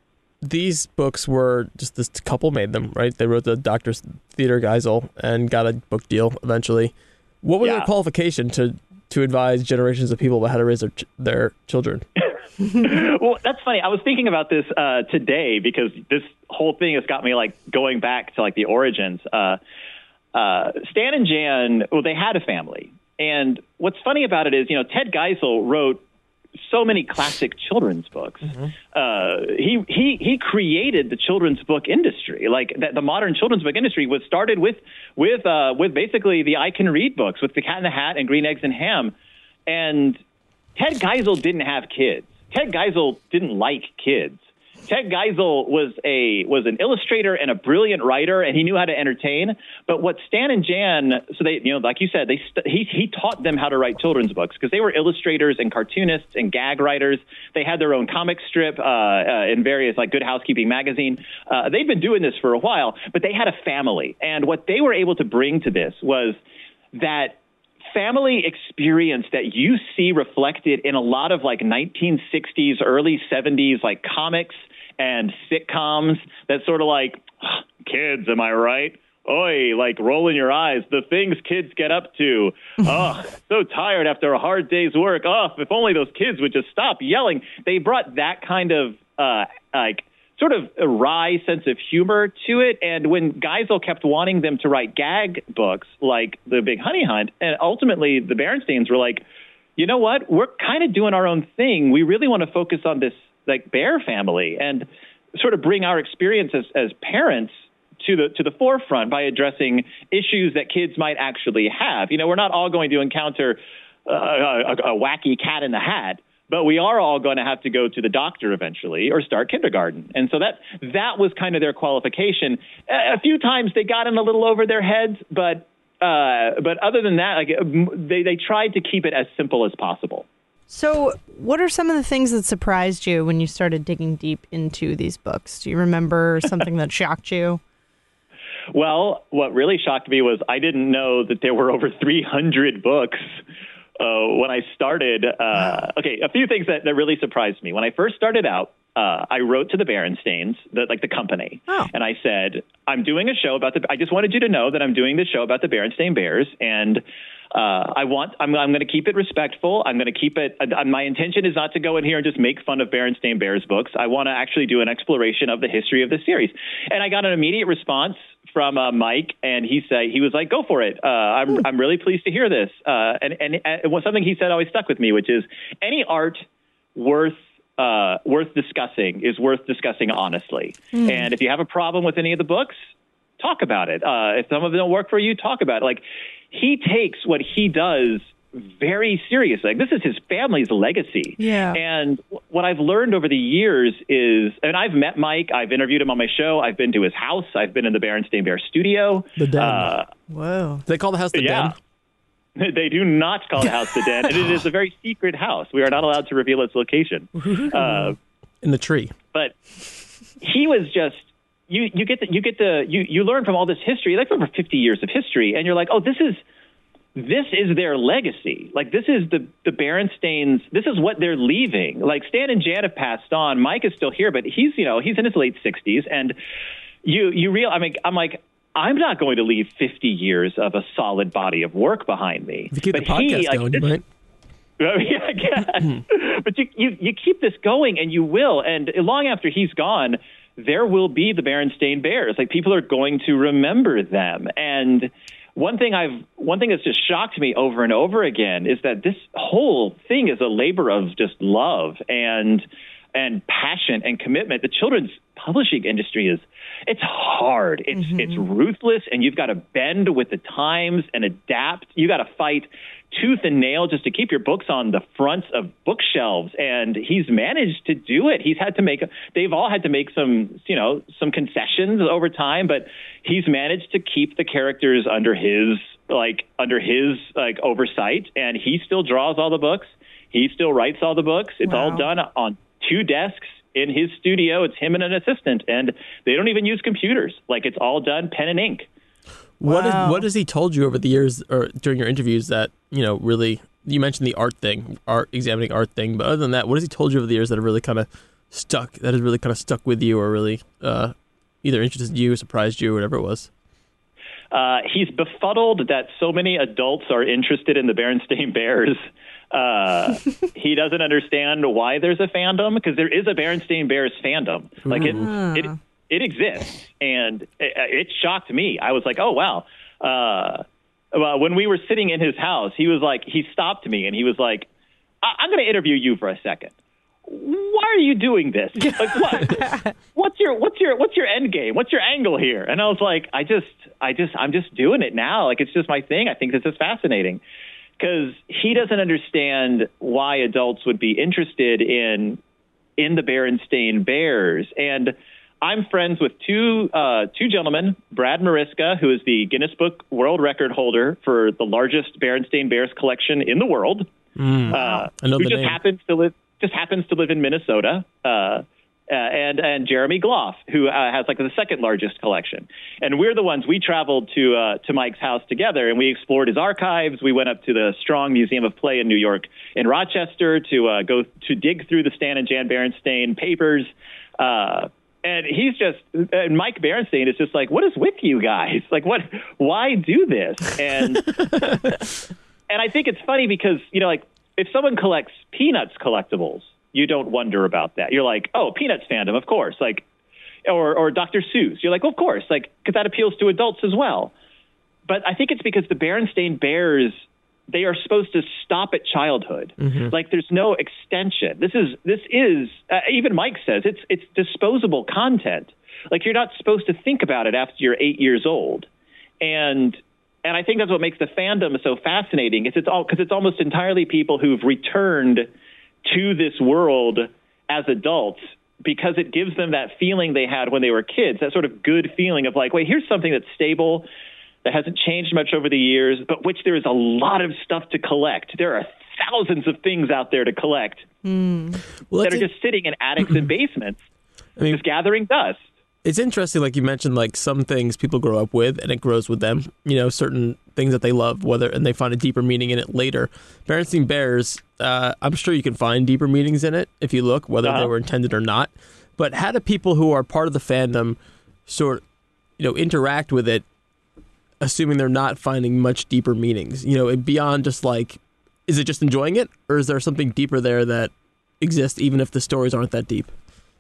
these books were just this couple made them, right? They wrote the Doctor's Theater Geisel and got a book deal eventually. What was Yeah. their qualification to to advise generations of people about how to raise their ch- their children? Well, that's funny. I was thinking about this uh, today, because this whole thing has got me like going back to like the origins. Uh, uh, Stan and Jan, well, they had a family. And what's funny about it is, you know, Ted Geisel wrote so many classic children's books. Mm-hmm. Uh, he he he created the children's book industry. Like the, the modern children's book industry was started with with uh, with basically the I Can Read books, with The Cat in the Hat and Green Eggs and Ham. And Ted Geisel didn't have kids. Ted Geisel didn't like kids. Ted Geisel was a was an illustrator and a brilliant writer, and he knew how to entertain. But what Stan and Jan, so they, you know, like you said, they st- he he taught them how to write children's books, because they were illustrators and cartoonists and gag writers. They had their own comic strip uh, uh, in various, like Good Housekeeping magazine. Uh, they've been doing this for a while, but they had a family, and what they were able to bring to this was that family experience that you see reflected in a lot of like nineteen sixties, early seventies, like comics and sitcoms that sort of like, oh, kids, am I right? Oi, like rolling your eyes, the things kids get up to. Oh, so tired after a hard day's work. Oh, if only those kids would just stop yelling. They brought that kind of uh, like sort of a wry sense of humor to it. And when Geisel kept wanting them to write gag books like The Big Honey Hunt, and ultimately the Berenstains were like, you know what, we're kind of doing our own thing. We really want to focus on this like bear family and sort of bring our experience as, as parents to the to the forefront by addressing issues that kids might actually have. You know, we're not all going to encounter uh, a, a wacky cat in the hat, but we are all going to have to go to the doctor eventually or start kindergarten. And so that that was kind of their qualification. A few times they got in a little over their heads, but uh, but other than that, like they, they tried to keep it as simple as possible. So what are some of the things that surprised you when you started digging deep into these books? Do you remember something that shocked you? Well, what really shocked me was I didn't know that there were over three hundred books uh, when I started. Uh, okay, a few things that, that really surprised me. When I first started out, uh, I wrote to the Berenstains, the, like the company, oh. and I said, I'm doing a show about the, I just wanted you to know that I'm doing this show about the Berenstain Bears, and Uh, I want. I'm, I'm going to keep it respectful. I'm going to keep it. Uh, my intention is not to go in here and just make fun of Berenstain Bears books. I want to actually do an exploration of the history of the series. And I got an immediate response from uh, Mike, and he said he was like, "Go for it. Uh, I'm mm. I'm really pleased to hear this." Uh, and and, and it was something he said always stuck with me, which is any art worth uh, worth discussing is worth discussing honestly. Mm. And if you have a problem with any of the books, talk about it. Uh, if some of them don't work for you, talk about it. Like. He takes what he does very seriously. Like, this is his family's legacy. Yeah. And what I've learned over the years is, and I've met Mike, I've interviewed him on my show, I've been to his house, I've been in the Berenstain Bear studio. The Den. Uh, Whoa. They call the house the yeah. Den? They do not call the house the Den, and it is a very secret house. We are not allowed to reveal its location. Uh, in the tree. But he was just, You you get the, you get the you, you learn from all this history, like over fifty years of history, and you're like, oh, this is this is their legacy. Like this is the the Berenstains. This is what they're leaving. Like Stan and Jan have passed on. Mike is still here, but he's you know he's in his late sixties, and you you real. I mean, I'm like. I'm not going to leave fifty years of a solid body of work behind me. If you keep but the podcast he, like, going, this, you might. Yeah, I guess. But you, you you keep this going, and you will. And long after he's gone, there will be the Berenstain Bears. Like people are going to remember them. And one thing I've one thing that's just shocked me over and over again is that this whole thing is a labor of just love and and passion and commitment. The children's publishing industry is it's hard. It's mm-hmm. it's ruthless, and you've got to bend with the times and adapt. You got to fight tooth and nail just to keep your books on the fronts of bookshelves, and he's managed to do it. He's had to make they've all had to make some you know some concessions over time, but he's managed to keep the characters under his like under his like oversight, and he still draws all the books. He still writes all the books. It's wow. all done on two desks in his studio. It's him and an assistant, and they don't even use computers. Like it's all done pen and ink. What wow. is, what has he told you over the years or during your interviews that, you know, really, you mentioned the art thing, art, examining art thing, but other than that, what has he told you over the years that have really kind of stuck, that has really kind of stuck with you or really uh, either interested you, surprised you, or whatever it was? Uh, he's befuddled that so many adults are interested in the Berenstain Bears. Uh, he doesn't understand why there's a fandom, because there is a Berenstain Bears fandom. Like it, it, it exists, and it, it shocked me. I was like, oh wow. Uh, well, when we were sitting in his house, he was like, he stopped me and he was like, I- I'm going to interview you for a second. Why are you doing this? Like, what? what's your what's your what's your end game? What's your angle here? And I was like, I just, I just, I'm just doing it now. Like it's just my thing. I think this is fascinating. Because he doesn't understand why adults would be interested in in the Berenstain Bears. And I'm friends with two uh, two gentlemen, Brad Mariska, who is the Guinness Book World Record holder for the largest Berenstain Bears collection in the world, mm, uh, I know who the just name. happens to live just happens to live in Minnesota. Uh, Uh, and and Jeremy Gloff, who uh, has like the second largest collection. And we're the ones, we traveled to uh, to Mike's house together, and we explored his archives. We went up to the Strong Museum of Play in New York, in Rochester, to uh, go to dig through the Stan and Jan Berenstain papers. Uh, and he's just, and Mike Berenstain is just like, what is with you guys? Like, what? Why do this? And and I think it's funny because, you know, like if someone collects Peanuts collectibles, you don't wonder about that. You're like, oh, Peanuts fandom, of course. Like, or or Doctor Seuss. You're like, well, of course, like, because that appeals to adults as well. But I think it's because the Berenstain Bears, they are supposed to stop at childhood. Mm-hmm. Like, there's no extension. This is this is uh, even Mike says it's it's disposable content. like you're not supposed to think about it after you're eight years old. And and I think that's what makes the fandom so fascinating. It's it's all because it's almost entirely people who've returned to this world as adults because it gives them that feeling they had when they were kids, that sort of good feeling of like, wait, here's something that's stable, that hasn't changed much over the years, but which there is a lot of stuff to collect. There are thousands of things out there to collect mm. well, that are it. just sitting in attics and basements, I mean, just gathering dust. It's interesting, like you mentioned, like some things people grow up with and it grows with them, you know, certain things that they love, whether and they find a deeper meaning in it later. Berenstain Bears, uh, I'm sure you can find deeper meanings in it if you look, whether uh-huh. they were intended or not. But how do people who are part of the fandom sort of, you know, interact with it, assuming they're not finding much deeper meanings, you know, beyond just like, is it just enjoying it, or is there something deeper there that exists even if the stories aren't that deep?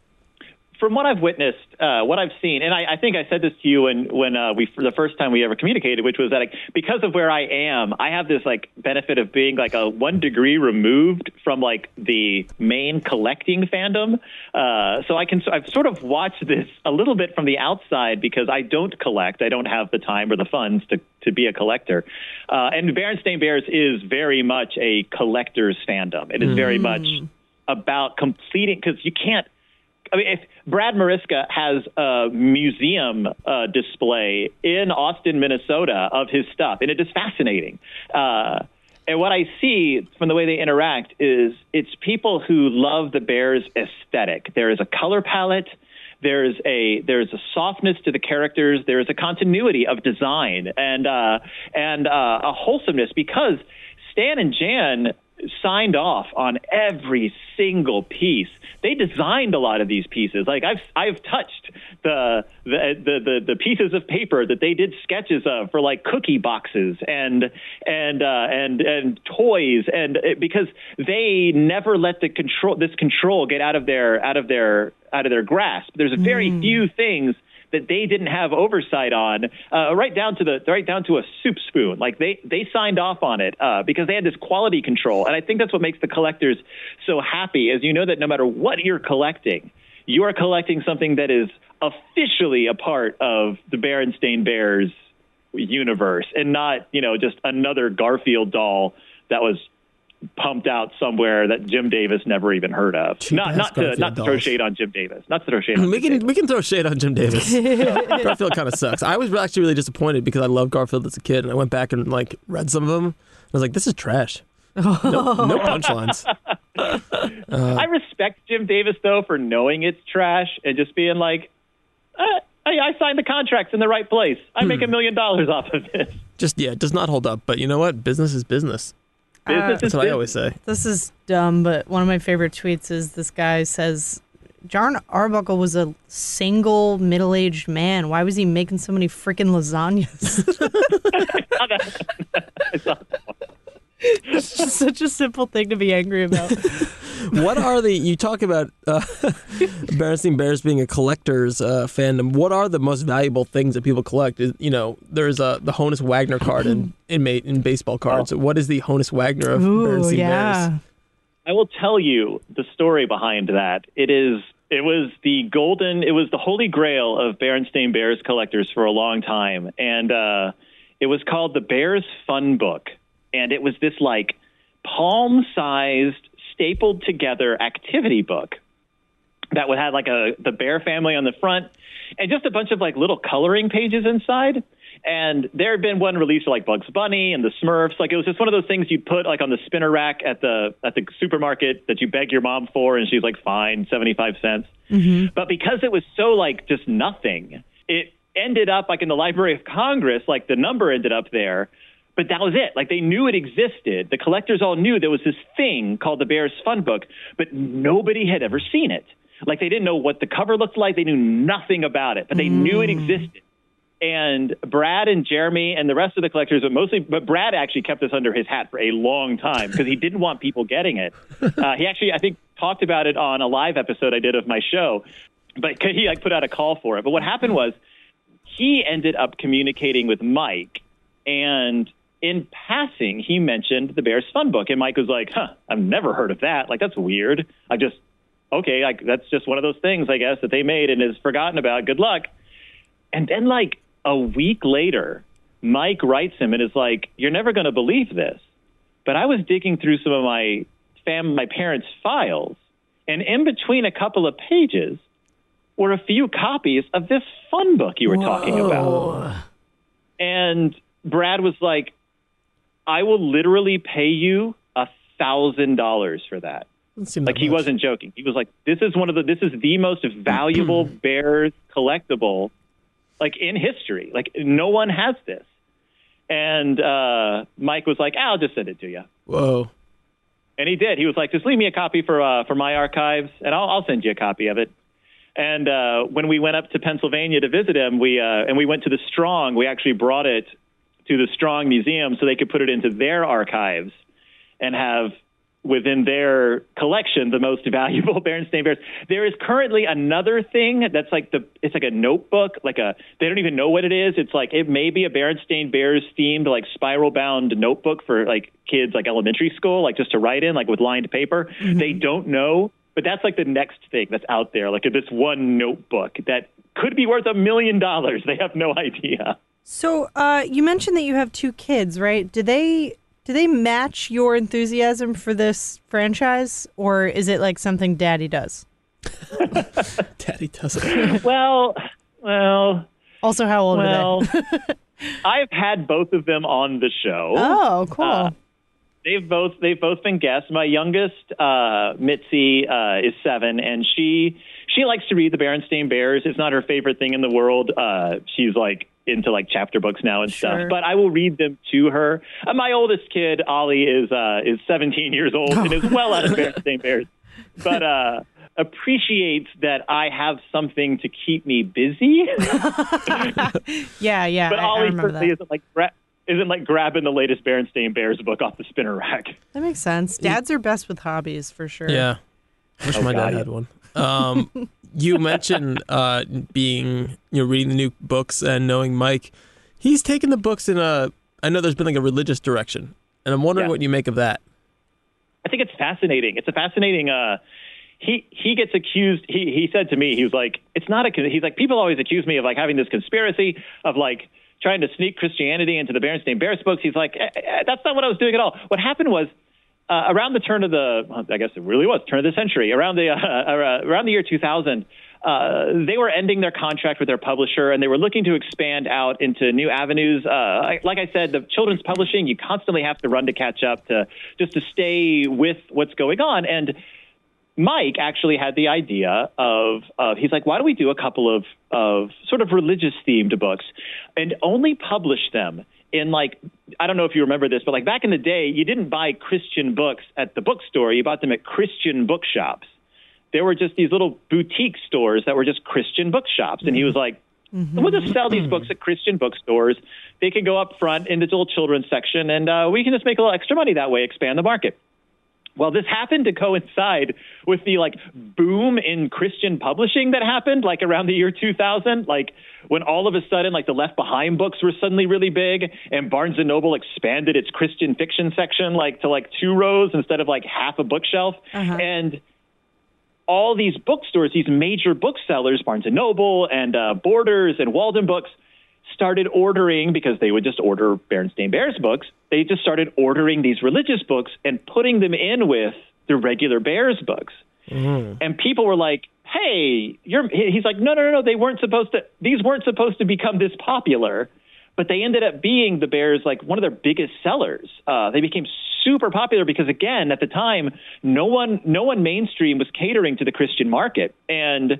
From what I've witnessed, uh, what I've seen, and I, I think I said this to you when when uh, we for the first time we ever communicated, which was that like, because of where I am, I have this like benefit of being like a one degree removed from like the main collecting fandom. Uh, so I can I've sort of watched this a little bit from the outside because I don't collect. I don't have the time or the funds to to be a collector. Uh, and Berenstain Bears is very much a collector's fandom. It is very much about completing, because you can't. I mean, if Brad Mariska has a museum uh, display in Austin, Minnesota of his stuff, and it is fascinating. Uh, and what I see from the way they interact is it's people who love the Bears aesthetic. There is a color palette. There's a there's a softness to the characters. There is a continuity of design and uh, and uh, a wholesomeness, because Stan and Jan signed off on every single piece. They designed a lot of these pieces. Like I've I've touched the the the the, the pieces of paper that they did sketches of for like cookie boxes and and uh, and and toys, and it, because they never let the control this control get out of their out of their out of their grasp. There's very mm. few things that they didn't have oversight on, uh, right down to the right down to a soup spoon. Like they they signed off on it uh, because they had this quality control, and I think that's what makes the collectors so happy. Is you know that no matter what you're collecting, you are collecting something that is officially a part of the Berenstain Bears universe, and not you know just another Garfield doll that was pumped out somewhere that Jim Davis never even heard of. Cheap not not to not to throw shade on Jim Davis. Not to throw shade on we Jim can Davis. we can throw shade on Jim Davis. Garfield kind of sucks. I was actually really disappointed because I loved Garfield as a kid, and I went back and like read some of them. I was like, this is trash. No, no punchlines. Uh, I respect Jim Davis though for knowing it's trash and just being like, uh, I, I signed the contracts in the right place. I make a million dollars off of this. Just yeah, it does not hold up. But you know what? Business is business. Business Uh, is That's what business. I always say. This is dumb, but one of my favorite tweets is this guy says, John Arbuckle was a single middle-aged man. Why was he making so many freaking lasagnas? I saw that one. It's just such a simple thing to be angry about. What are the, you talk about uh, Berenstain Bears being a collector's uh, fandom. What are the most valuable things that people collect? Is, you know, there's uh, the Honus Wagner card in in, ma- in baseball cards. Oh. What is the Honus Wagner of Ooh, Berenstain yeah. Bears? I will tell you the story behind that. It is it was the golden, it was the holy grail of Berenstain Bears collectors for a long time, and uh, it was called the Bears Fun Book, and it was this like palm-sized, stapled together activity book that would have like a the Bear family on the front and just a bunch of like little coloring pages inside. And there had been one release for like Bugs Bunny and the Smurfs. Like it was just one of those things you'd put like on the spinner rack at the at the supermarket that you beg your mom for, and she's like, fine, seventy-five cents. Mm-hmm. But because it was so like just nothing, it ended up like in the Library of Congress, like the number ended up there. But that was it. Like they knew it existed. The collectors all knew there was this thing called the Bears Fun Book, but nobody had ever seen it. Like they didn't know what the cover looked like. They knew nothing about it, but they mm. knew it existed. And Brad and Jeremy and the rest of the collectors, but mostly, but Brad actually kept this under his hat for a long time because he didn't want people getting it. Uh, he actually, I think, talked about it on a live episode I did of my show, but he like put out a call for it. But what happened was he ended up communicating with Mike, and in passing, he mentioned the Bears Fun Book, and Mike was like, huh, I've never heard of that. Like, that's weird. I just okay, like that's just one of those things, I guess, that they made and is forgotten about. Good luck. And then like a week later, Mike writes him and is like, you're never going to believe this, but I was digging through some of my fam, my parents' files, and in between a couple of pages were a few copies of this fun book you were Whoa. talking about. And Brad was like, I will literally pay you a thousand dollars for that. Like he much. wasn't joking. He was like, this is one of the, this is the most valuable Bears collectible like in history. Like no one has this. And uh, Mike was like, I'll just send it to you. Whoa. And he did. He was like, just leave me a copy for uh, for my archives, and I'll, I'll send you a copy of it. And uh, when we went up to Pennsylvania to visit him, we uh, and we went to the Strong. We actually brought it to the Strong Museum so they could put it into their archives and have within their collection the most valuable Berenstain Bears. There is currently another thing that's like the it's like a notebook, like a they don't even know what it is. It's like it may be a Berenstain Bears themed like spiral bound notebook for like kids like elementary school, like just to write in like with lined paper. Mm-hmm. They don't know, but that's like the next thing that's out there, like this one notebook that could be worth a million dollars. They have no idea. So uh, you mentioned that you have two kids, right? Do they do they match your enthusiasm for this franchise, or is it like something Daddy does? Daddy does it. Well, well. Also, how old well, are they? I've had both of them on the show. Oh, cool. Uh, they've both they've both been guests. My youngest, uh, Mitzi, uh, is seven, and she she likes to read the Berenstain Bears. It's not her favorite thing in the world. Uh, she's like into like chapter books now and sure. stuff. But I will read them to her. Uh, my oldest kid, Ollie, is uh, is seventeen years old and is well out of Berenstain Bears, but uh, appreciates that I have something to keep me busy. yeah, yeah. But I, Ollie I remember certainly that. isn't like gra- isn't like grabbing the latest Berenstain Bears book off the spinner rack. That makes sense. Dads are best with hobbies for sure. Yeah, wish oh, my God, dad yeah. had one. Um, you mentioned uh, being, you know, reading the new books and knowing Mike. He's taken the books in a, I know there's been like a religious direction, and I'm wondering yeah. what you make of that. I think it's fascinating. It's a fascinating, uh, he, he gets accused. He, he said to me, he was like, it's not a, he's like, people always accuse me of like having this conspiracy of like trying to sneak Christianity into the Berenstain Bears books. He's like, eh, eh, that's not what I was doing at all. What happened was, Uh, around the turn of the, I guess it really was turn of the century, around the uh, around the year two thousand, uh, they were ending their contract with their publisher, and they were looking to expand out into new avenues. Uh, like I said, the children's publishing, you constantly have to run to catch up to just to stay with what's going on. And Mike actually had the idea of, uh, he's like, why don't we do a couple of, of sort of religious themed books and only publish them in like, I don't know if you remember this, but like back in the day, you didn't buy Christian books at the bookstore. You bought them at Christian bookshops. There were just these little boutique stores that were just Christian bookshops. And he was like, mm-hmm. we'll just sell these books at Christian bookstores. They can go up front in the little children's section, and uh, we can just make a little extra money that way, expand the market. Well, this happened to coincide with the like boom in Christian publishing that happened like around the year two thousand, like when all of a sudden like the Left Behind books were suddenly really big and Barnes and Noble expanded its Christian fiction section like to like two rows instead of like half a bookshelf. Uh-huh. And all these bookstores, these major booksellers, Barnes and Noble and uh, Borders and Walden Books, started ordering, because they would just order Berenstain Bears books, they just started ordering these religious books and putting them in with the regular Bears books. Mm. And people were like, hey, you're, he's like, no, no, no, no, they weren't supposed to, these weren't supposed to become this popular, but they ended up being the Bears, like one of their biggest sellers. Uh, they became super popular because, again, at the time, no one, no one mainstream was catering to the Christian market. And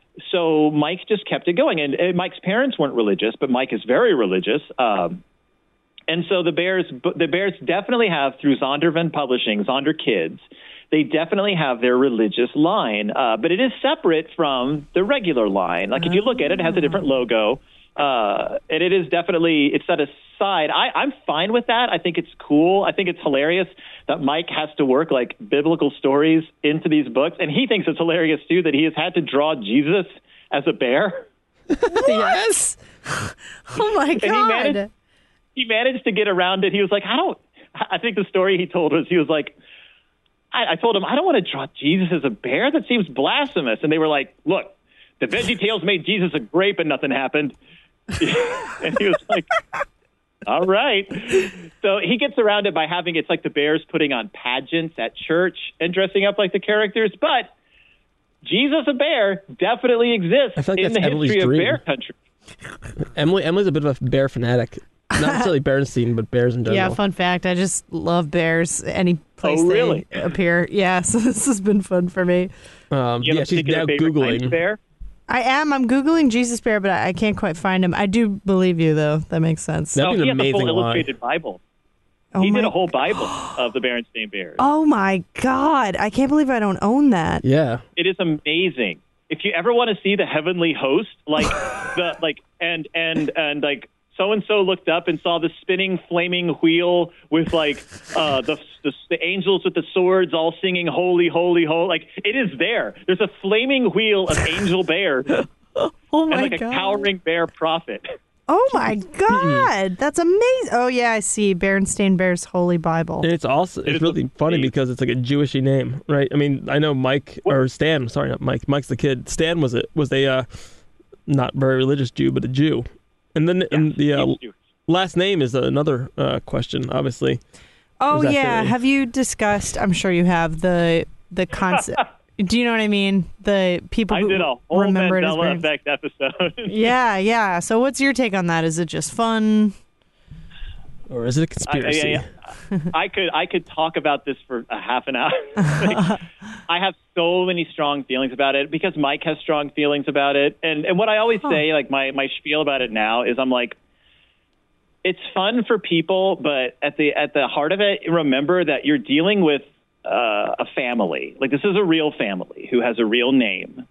so Mike just kept it going. And, and Mike's parents weren't religious, but Mike is very religious. Um, and so the Bears, the Bears definitely have, through Zondervan Publishing, Zonder Kids, they definitely have their religious line, uh, but it is separate from the regular line. Like if you look at it, it has a different logo, uh, and it is definitely, it's set aside. I, I'm fine with that. I think it's cool. I think it's hilarious that Mike has to work like biblical stories into these books, and he thinks it's hilarious too that he has had to draw Jesus as a bear. Yes. Oh my God. And he managed, he managed to get around it. He was like, I don't, I think the story he told was, he was like, I, I told him, I don't want to draw Jesus as a bear. That seems blasphemous. And they were like, look, the VeggieTales made Jesus a grape and nothing happened. And he was like, all right. So he gets around it by having, it's like the bears putting on pageants at church and dressing up like the characters. But Jesus a bear definitely exists I feel like in the that's Emily's history of dream. bear country. Emily, Emily's a bit of a bear fanatic. Not necessarily Berenstein, but bears in general. Yeah, fun fact. I just love bears. Any place Oh, really? they appear. Yeah, so this has been fun for me. Um, You have yeah, a she's particular now favorite kind of Googling. bear? I am. I'm Googling Jesus bear, but I, I can't quite find him. I do believe you, though. That makes sense. That'd Oh, be he an has a full amazing line. illustrated Bible. Oh he my- did a whole Bible of the Berenstain Bears. Oh, my God. I can't believe I don't own that. Yeah. It is amazing. If you ever want to see the heavenly host, like the like and and and like so and so looked up and saw the spinning flaming wheel with like uh, the, the the angels with the swords all singing holy, holy, holy. Like it is there. There's a flaming wheel of angel bears Oh, my and like God. a cowering bear prophet. Oh, my God. That's amazing. Oh, yeah, I see. Berenstain Bears Holy Bible. And it's also It it's is really funny amazing. because it's like a Jewishy name, right? I mean, I know Mike or Stan. Sorry, not Mike. Mike's the kid. Stan was it was a uh, not very religious Jew, but a Jew. And then and the uh, He's Jewish. last name is another uh, question, obviously. Oh, Is that yeah. the- Have you discussed, I'm sure you have, the the concept. Do you know what I mean? The people I who did a whole remember it as Mandela Berens- effect episode. Yeah, yeah. So what's your take on that? Is it just fun? Or is it a I, conspiracy? I, I, I could I could talk about this for a half an hour. Like, I have so many strong feelings about it because Mike has strong feelings about it. And and what I always say, like my, my spiel about it now is I'm like, it's fun for people, but at the at the heart of it, remember that you're dealing with uh, a family. Like this is a real family who has a real name.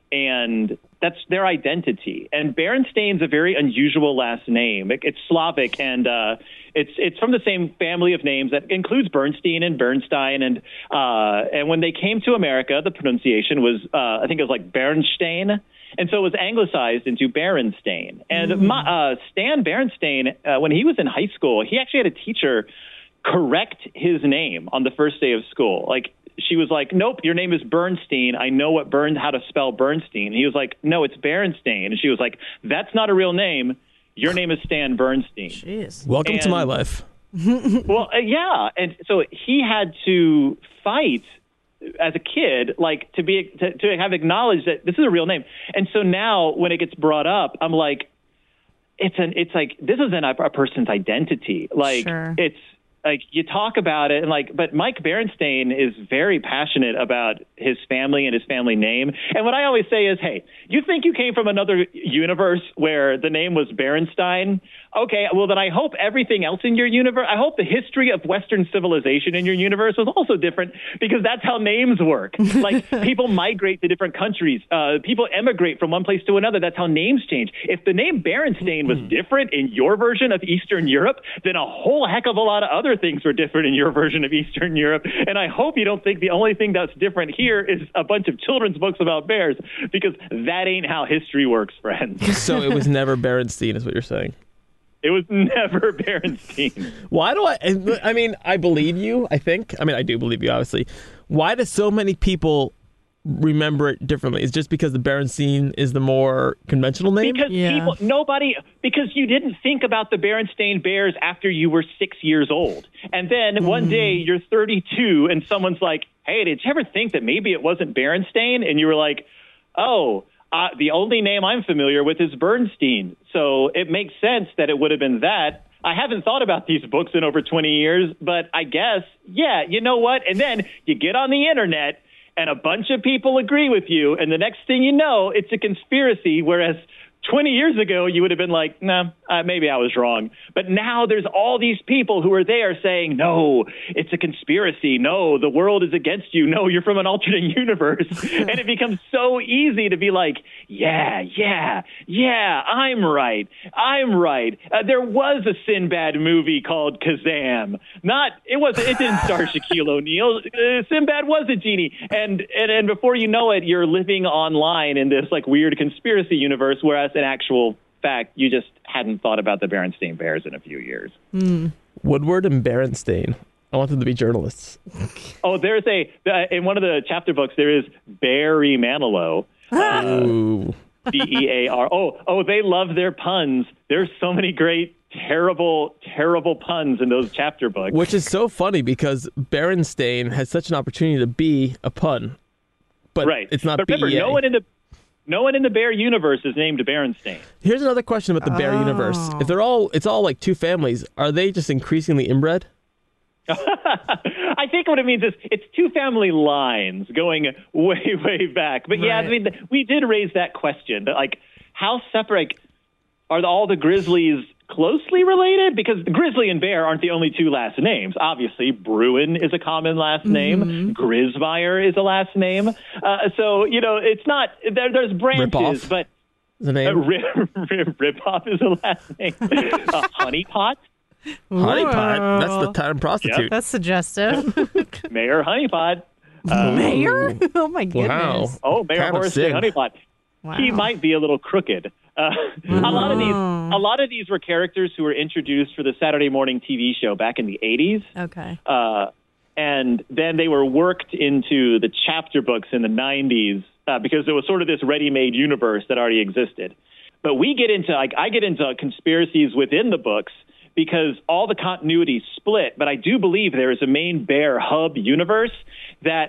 And that's their identity. And Berenstain's a very unusual last name. It, it's Slavic, and uh, it's it's from the same family of names that includes Bernstein and Bernstein. And uh, and when they came to America, the pronunciation was, uh, I think it was like Bernstein. And so it was anglicized into Berenstain. And Mm. my, uh, Stan Berenstain, uh, when he was in high school, he actually had a teacher correct his name on the first day of school. Like, she was like, nope, your name is Bernstein. I know what Bern, how to spell Bernstein. And he was like, no, it's Berenstain. And she was like, that's not a real name. Your name is Stan Bernstein. Jeez. Welcome to my and- life. Well, uh, yeah. And so he had to fight as a kid, like to be, to, to have acknowledged that this is a real name. And so now when it gets brought up, I'm like, it's an, it's like, this is an, a person's identity. Like Sure. it's, like you talk about it and like, but Mike Berenstain is very passionate about his family and his family name. And what I always say is, hey, you think you came from another universe where the name was Berenstein? Okay, well then I hope everything else in your universe, I hope the history of Western civilization in your universe was also different because that's how names work. Like people migrate to different countries. Uh, people emigrate from one place to another. That's how names change. If the name Berenstain was different in your version of Eastern Europe, then a whole heck of a lot of other things were different in your version of Eastern Europe. And I hope you don't think the only thing that's different here is a bunch of children's books about bears, because that ain't how history works, friends. So it was never Berenstein, is what you're saying. It was never Berenstein. Why do I? I mean, I believe you. I think. I mean, I do believe you. Obviously, why do so many people remember it differently? It's just because the Berenstein is the more conventional name. Because Yeah. people, nobody, because you didn't think about the Berenstain Bears after you were six years old. And then one day you're thirty-two and someone's like, hey, did you ever think that maybe it wasn't Berenstain? And you were like, oh, uh, the only name I'm familiar with is Bernstein. So it makes sense that it would have been that. I haven't thought about these books in over twenty years, but I guess, yeah, you know what? And then you get on the internet and a bunch of people agree with you, and the next thing you know, it's a conspiracy, whereas twenty years ago, you would have been like, nah, uh, maybe I was wrong. But now there's all these people who are there saying, no, it's a conspiracy. No, the world is against you. No, you're from an alternate universe. And it becomes so easy to be like, yeah, yeah, yeah, I'm right. I'm right. Uh, there was a Sinbad movie called Kazam. Not, it wasn't, it didn't star Shaquille O'Neal. Uh, Sinbad was a genie. And, and, and before you know it, you're living online in this like weird conspiracy universe, whereas in actual fact, you just hadn't thought about the Berenstain Bears in a few years. Woodward and Berenstain. I want them to be journalists. Oh, there's a uh, in one of the chapter books there is Barry Manilow. Uh, Ooh. B E A R. Oh, oh, they love their puns. There's so many great, terrible, terrible puns in those chapter books. Which is so funny because Berenstain has such an opportunity to be a pun, but right. it's not. But remember, B E A. no one in the no one in the Bear universe is named Berenstain. Here's another question about the Bear Oh. universe. If they're all, it's all like two families. Are they just increasingly inbred? I think what it means is it's two family lines going way, way back. But yeah, Right. I mean, we did raise that question. That like, how separate are all the Grizzlies closely related? Because Grizzly and Bear aren't the only two last names. Obviously, Bruin is a common last name. Mm-hmm. Grismeyer is a last name. Uh, so you know, it's not there, there's branches, Rip-off but is the uh, name. rip, rip, Rip-Off is a last name. uh, Honeypot. Honeypot. That's the time prostitute. That's suggestive. Mayor Honeypot. Mayor? Oh my goodness. Wow. Oh, Mayor Kind of Horace J. sin. Honeypot. Wow. He might be a little crooked. Uh, a lot of these, a lot of these were characters who were introduced for the Saturday morning T V show back in the eighties, Okay. uh, and then they were worked into the chapter books in the nineties uh, because there was sort of this ready-made universe that already existed. But we get into like I get into conspiracies within the books because all the continuity split. But I do believe there is a main Bear hub universe that.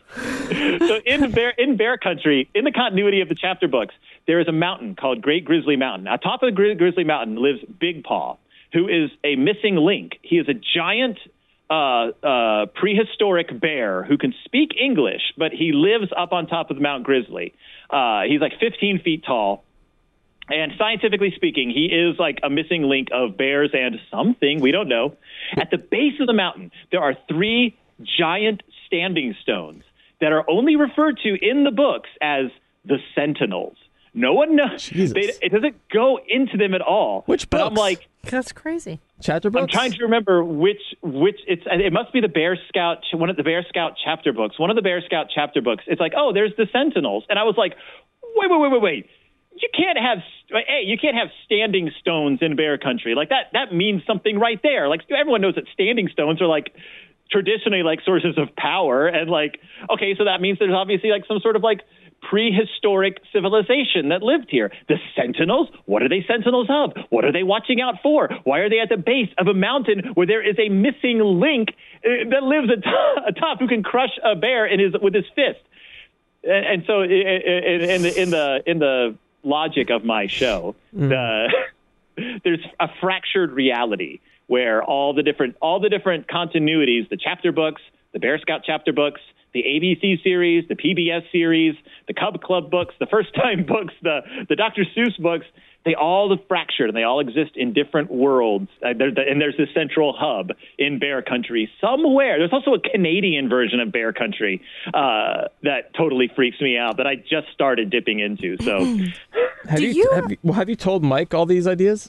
So in Bear in Bear Country, in the continuity of the chapter books, there is a mountain called Great Grizzly Mountain. Atop of the Gri- Grizzly Mountain lives Big Paw, who is a missing link. He is a giant. Uh, uh, prehistoric bear who can speak English, but he lives up on top of the Mount Grizzly. Uh, he's like fifteen feet tall. And scientifically speaking, he is like a missing link of bears and something, we don't know. At the base of the mountain, there are three giant standing stones that are only referred to in the books as the Sentinels. No one knows. They, it doesn't go into them at all. Which But I'm books? like, That's crazy. Chapter books? I'm trying to remember which which it's it must be the Bear Scout one of the Bear Scout chapter books. One of the Bear Scout chapter books. It's like, oh, there's the Sentinels, and I was like, wait, wait, wait, wait, wait. You can't have hey, you can't have standing stones in Bear Country. Like that that means something right there. Like everyone knows that standing stones are like traditionally like sources of power, and like okay, so that means there's obviously like some sort of like prehistoric civilization that lived here. The Sentinels? What are they sentinels of? What are they watching out for? Why are they at the base of a mountain where there is a missing link uh, that lives atop, atop who can crush a bear in his with his fist? And, and so, in, in the in the in the logic of my show, mm. the, there's a fractured reality where all the different all the different continuities, the chapter books, the Bear Scout chapter books, the A B C series, the P B S series, the Cub Club books, the First Time books, the, the Doctor Seuss books, they all are fractured and they all exist in different worlds. Uh, there, and there's this central hub in Bear Country somewhere. There's also a Canadian version of Bear Country uh, that totally freaks me out that I just started dipping into. So, have Do you, you- have you well, have you told Mike all these ideas?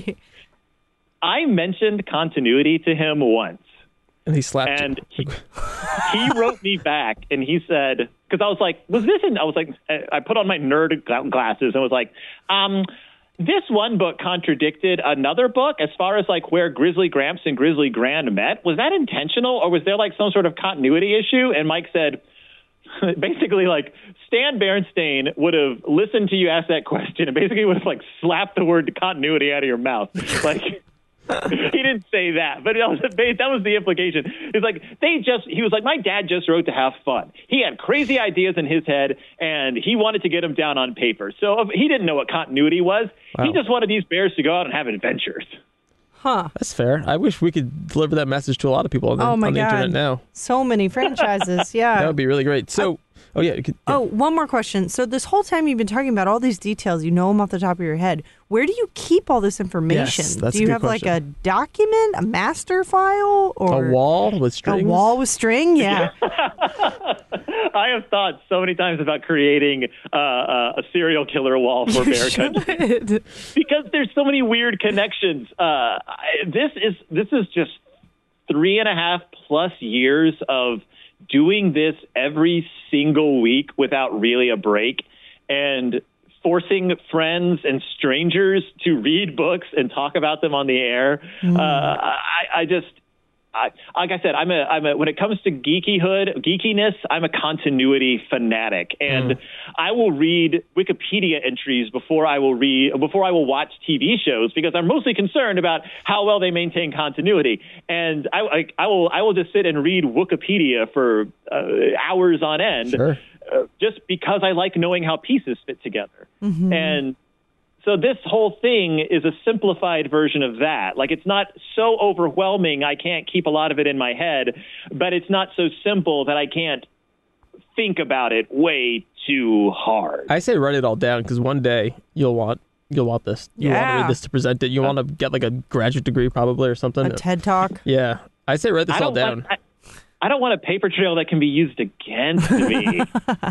I mentioned continuity to him once. And he slapped And you. he, he wrote me back, and he said, because I was like, was this in, I was like, I put on my nerd glasses and was like, um, this one book contradicted another book as far as like where Grizzly Gramps and Grizzly Grand met. Was that intentional, or was there like some sort of continuity issue? And Mike said, basically like Stan Berenstain would have listened to you ask that question and basically would have like slapped the word continuity out of your mouth. Like, he didn't say that, but that was, that was the implication. It's like they just, he was like, my dad just wrote to have fun. He had crazy ideas in his head and he wanted to get them down on paper. So he didn't know what continuity was. Wow. He just wanted these bears to go out and have adventures. Huh. That's fair. I wish we could deliver that message to a lot of people on the, Oh my on the God. internet now. So many franchises. Yeah. That would be really great. So, oh yeah. You could, yeah. Oh, one more question. So this whole time you've been talking about all these details, you know them off the top of your head. Where do you keep all this information? Yes, that's do you a good have like question. a document, a master file, or A wall with a strings? wall with string? Yeah. I have thought so many times about creating uh, uh, a serial killer wall for Bear Country. Because there's so many weird connections. Uh, I, this is this is just three and a half plus years of doing this every single week without really a break, and forcing friends and strangers to read books and talk about them on the air. Mm. Uh, I, I just I, like I said, I'm a, I'm a, when it comes to geekyhood, geekiness, I'm a continuity fanatic, and mm. I will read Wikipedia entries before I will read, before I will watch T V shows, because I'm mostly concerned about how well they maintain continuity. And I, I, I will, I will just sit and read Wikipedia for uh, hours on end, sure. uh, just because I like knowing how pieces fit together. Mm-hmm. And so this whole thing is a simplified version of that. Like, it's not so overwhelming I can't keep a lot of it in my head, but it's not so simple that I can't think about it way too hard. I say write it all down, because one day you'll want you'll want this. You yeah. want to read this to present it. You want to get like a graduate degree probably or something. A TED Talk. Yeah. I say write this I all down. Want, I, I don't want a paper trail that can be used against me.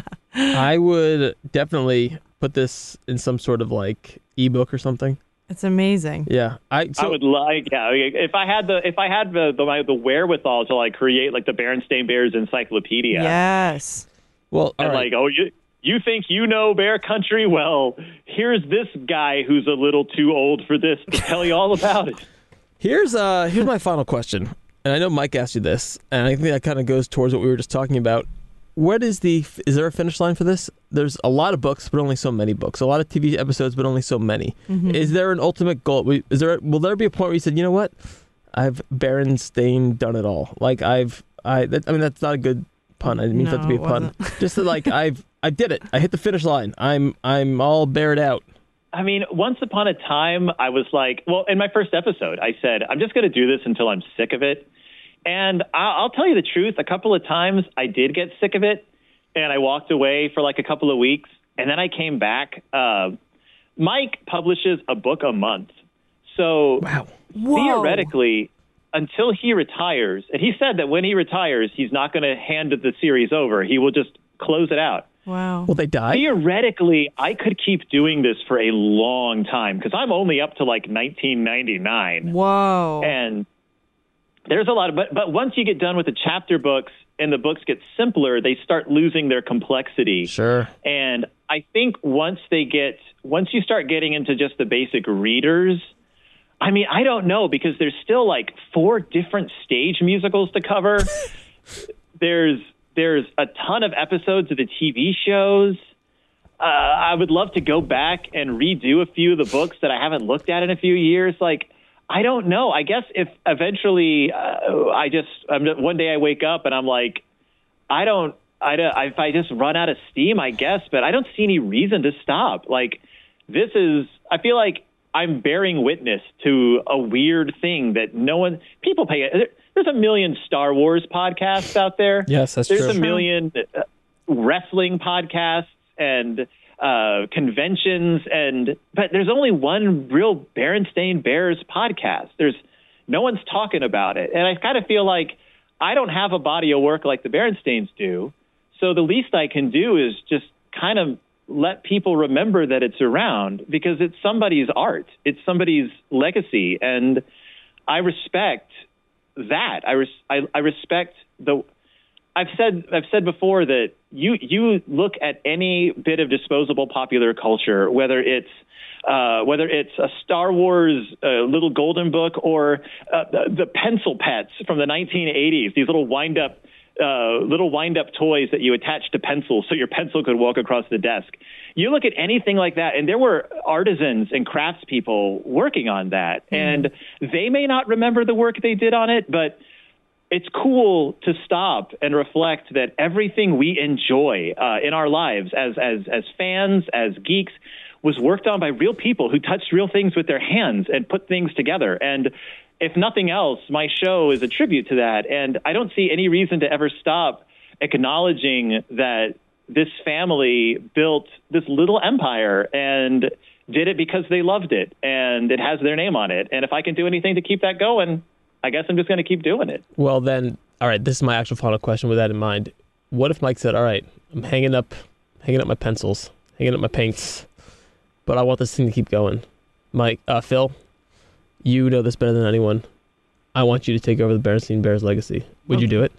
I would definitely put this in some sort of like ebook or something. It's amazing. Yeah, I. So, I would like. Yeah, if I had the if I had the the, the wherewithal to like create like the Berenstain Bears encyclopedia. Yes. Well, and right. like, oh, you you think you know Bear Country? Well, here's this guy who's a little too old for this to tell you all about it. Here's uh here's my final question, and I know Mike asked you this, and I think that kind of goes towards what we were just talking about. What is the, is there a finish line for this? There's a lot of books, but only so many books. A lot of T V episodes, but only so many. Mm-hmm. Is there an ultimate goal? Is there, will there be a point where you said, you know what? I've Berenstain done it all. Like I've, I, that, I mean, that's not a good pun. I didn't mean no, for that to be a pun. Just that, like I've, I did it. I hit the finish line. I'm, I'm all bared out. I mean, once upon a time, I was like, well, in my first episode, I said, I'm just going to do this until I'm sick of it. And I'll tell you the truth. A couple of times I did get sick of it, and I walked away for like a couple of weeks, and then I came back. Uh, Mike publishes a book a month. So wow. theoretically, until he retires, and he said that when he retires, he's not going to hand the series over. He will just close it out. Wow. Will they die? Theoretically, I could keep doing this for a long time, because I'm only up to like nineteen ninety-nine. Whoa. And there's a lot of, but, but once you get done with the chapter books and the books get simpler, they start losing their complexity. Sure. And I think once they get, once you start getting into just the basic readers, I mean, I don't know, because there's still like four different stage musicals to cover. there's, there's a ton of episodes of the T V shows. Uh, I would love to go back and redo a few of the books that I haven't looked at in a few years. Like, I don't know. I guess if eventually uh, I just I'm, one day I wake up and I'm like, I don't, I don't, if I just run out of steam, I guess, but I don't see any reason to stop. Like, this is, I feel like I'm bearing witness to a weird thing that no one, people pay. There's a million Star Wars podcasts out there. Yes, that's There's true. There's a million uh, wrestling podcasts and Uh, conventions, and but there's only one real Berenstain Bears podcast. There's no one's talking about it, and I kind of feel like I don't have a body of work like the Berenstains do. So the least I can do is just kind of let people remember that it's around, because it's somebody's art, it's somebody's legacy, and I respect that. I res- I, I respect the. I've said I've said before that you you look at any bit of disposable popular culture, whether it's uh, whether it's a Star Wars uh, little golden book or uh, the, the pencil pets from the nineteen eighties, these little wind up uh, little wind up toys that you attach to pencils so your pencil could walk across the desk. You look at anything like that, and there were artisans and craftspeople working on that, mm. and they may not remember the work they did on it, but it's cool to stop and reflect that everything we enjoy uh, in our lives as, as, as fans, as geeks, was worked on by real people who touched real things with their hands and put things together. And if nothing else, my show is a tribute to that. And I don't see any reason to ever stop acknowledging that this family built this little empire and did it because they loved it, and it has their name on it. And if I can do anything to keep that going, I guess I'm just going to keep doing it. Well, then, all right, this is my actual final question with that in mind. What if Mike said, all right, I'm hanging up hanging up my pencils, hanging up my paints, but I want this thing to keep going. Mike, uh, Phil, you know this better than anyone. I want you to take over the Berenstain Bears legacy. Would okay. you do it?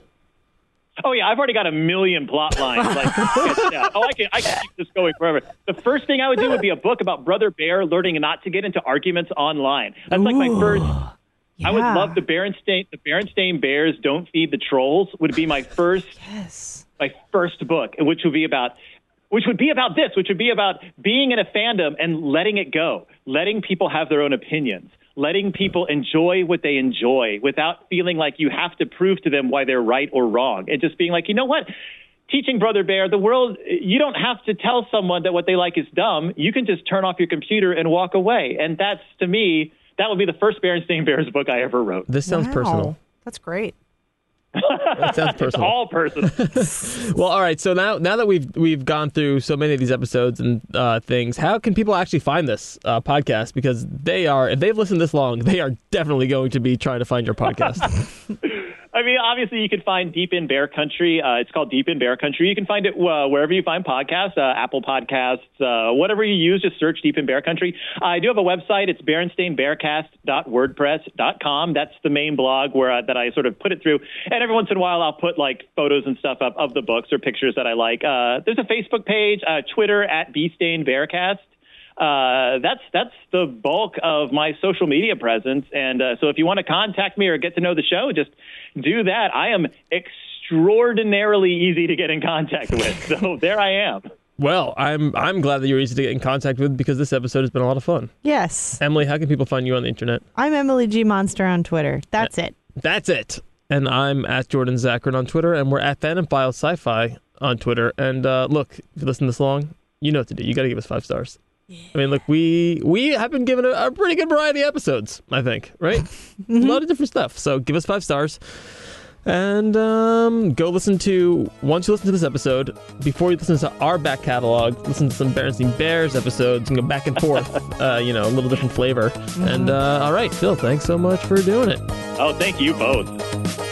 Oh, yeah, I've already got a million plot lines. Like, oh, I can, I can keep this going forever. The first thing I would do would be a book about Brother Bear learning not to get into arguments online. That's like my first... I would Yeah. love the Berenstain the Berenstain Bears Don't Feed the Trolls would be my first Yes. my first book, which would be about which would be about this, which would be about being in a fandom and letting it go, letting people have their own opinions, letting people enjoy what they enjoy without feeling like you have to prove to them why they're right or wrong, and just being like, you know what? Teaching Brother Bear, the world, you don't have to tell someone that what they like is dumb. You can just turn off your computer and walk away. And that's, to me, that would be the first Berenstain Bears book I ever wrote. This sounds Wow. personal. That's great. That sounds It's personal. all personal. Well, all right. So now, now that we've we've gone through so many of these episodes and uh, things, how can people actually find this uh, podcast? Because they are, if they've listened this long, they are definitely going to be trying to find your podcast. I mean, obviously, you can find Deep in Bear Country. Uh, it's called Deep in Bear Country. You can find it uh, wherever you find podcasts, uh, Apple Podcasts, uh, whatever you use. Just search Deep in Bear Country. I do have a website. It's berenstain bearcast dot wordpress dot com. That's the main blog where uh, that I sort of put it through. And every once in a while, I'll put like photos and stuff up of the books or pictures that I like. Uh, there's a Facebook page, uh, Twitter at bstainbearcast. Uh, that's that's the bulk of my social media presence. And uh, so if you want to contact me or get to know the show, just do that. I am extraordinarily easy to get in contact with. So there I am. Well, I'm I'm glad that you're easy to get in contact with because this episode has been a lot of fun. Yes. Emily, how can people find you on the internet? I'm Emily G. Monster on Twitter. That's it. That's it. And I'm at Jordan Zachrin on Twitter, and we're at Phantom Files Sci-Fi on Twitter. And uh, look, if you listen this long, you know what to do. You got to give us five stars. I mean, look, we we have been given a, a pretty good variety of episodes, I think, right? Mm-hmm. A lot of different stuff. So give us five stars. And um, go listen to, once you listen to this episode, before you listen to our back catalog, listen to some Berenstain Bears episodes and go back and forth, uh, you know, a little different flavor. Mm-hmm. And uh, all right, Phil, thanks so much for doing it. Oh, thank you both.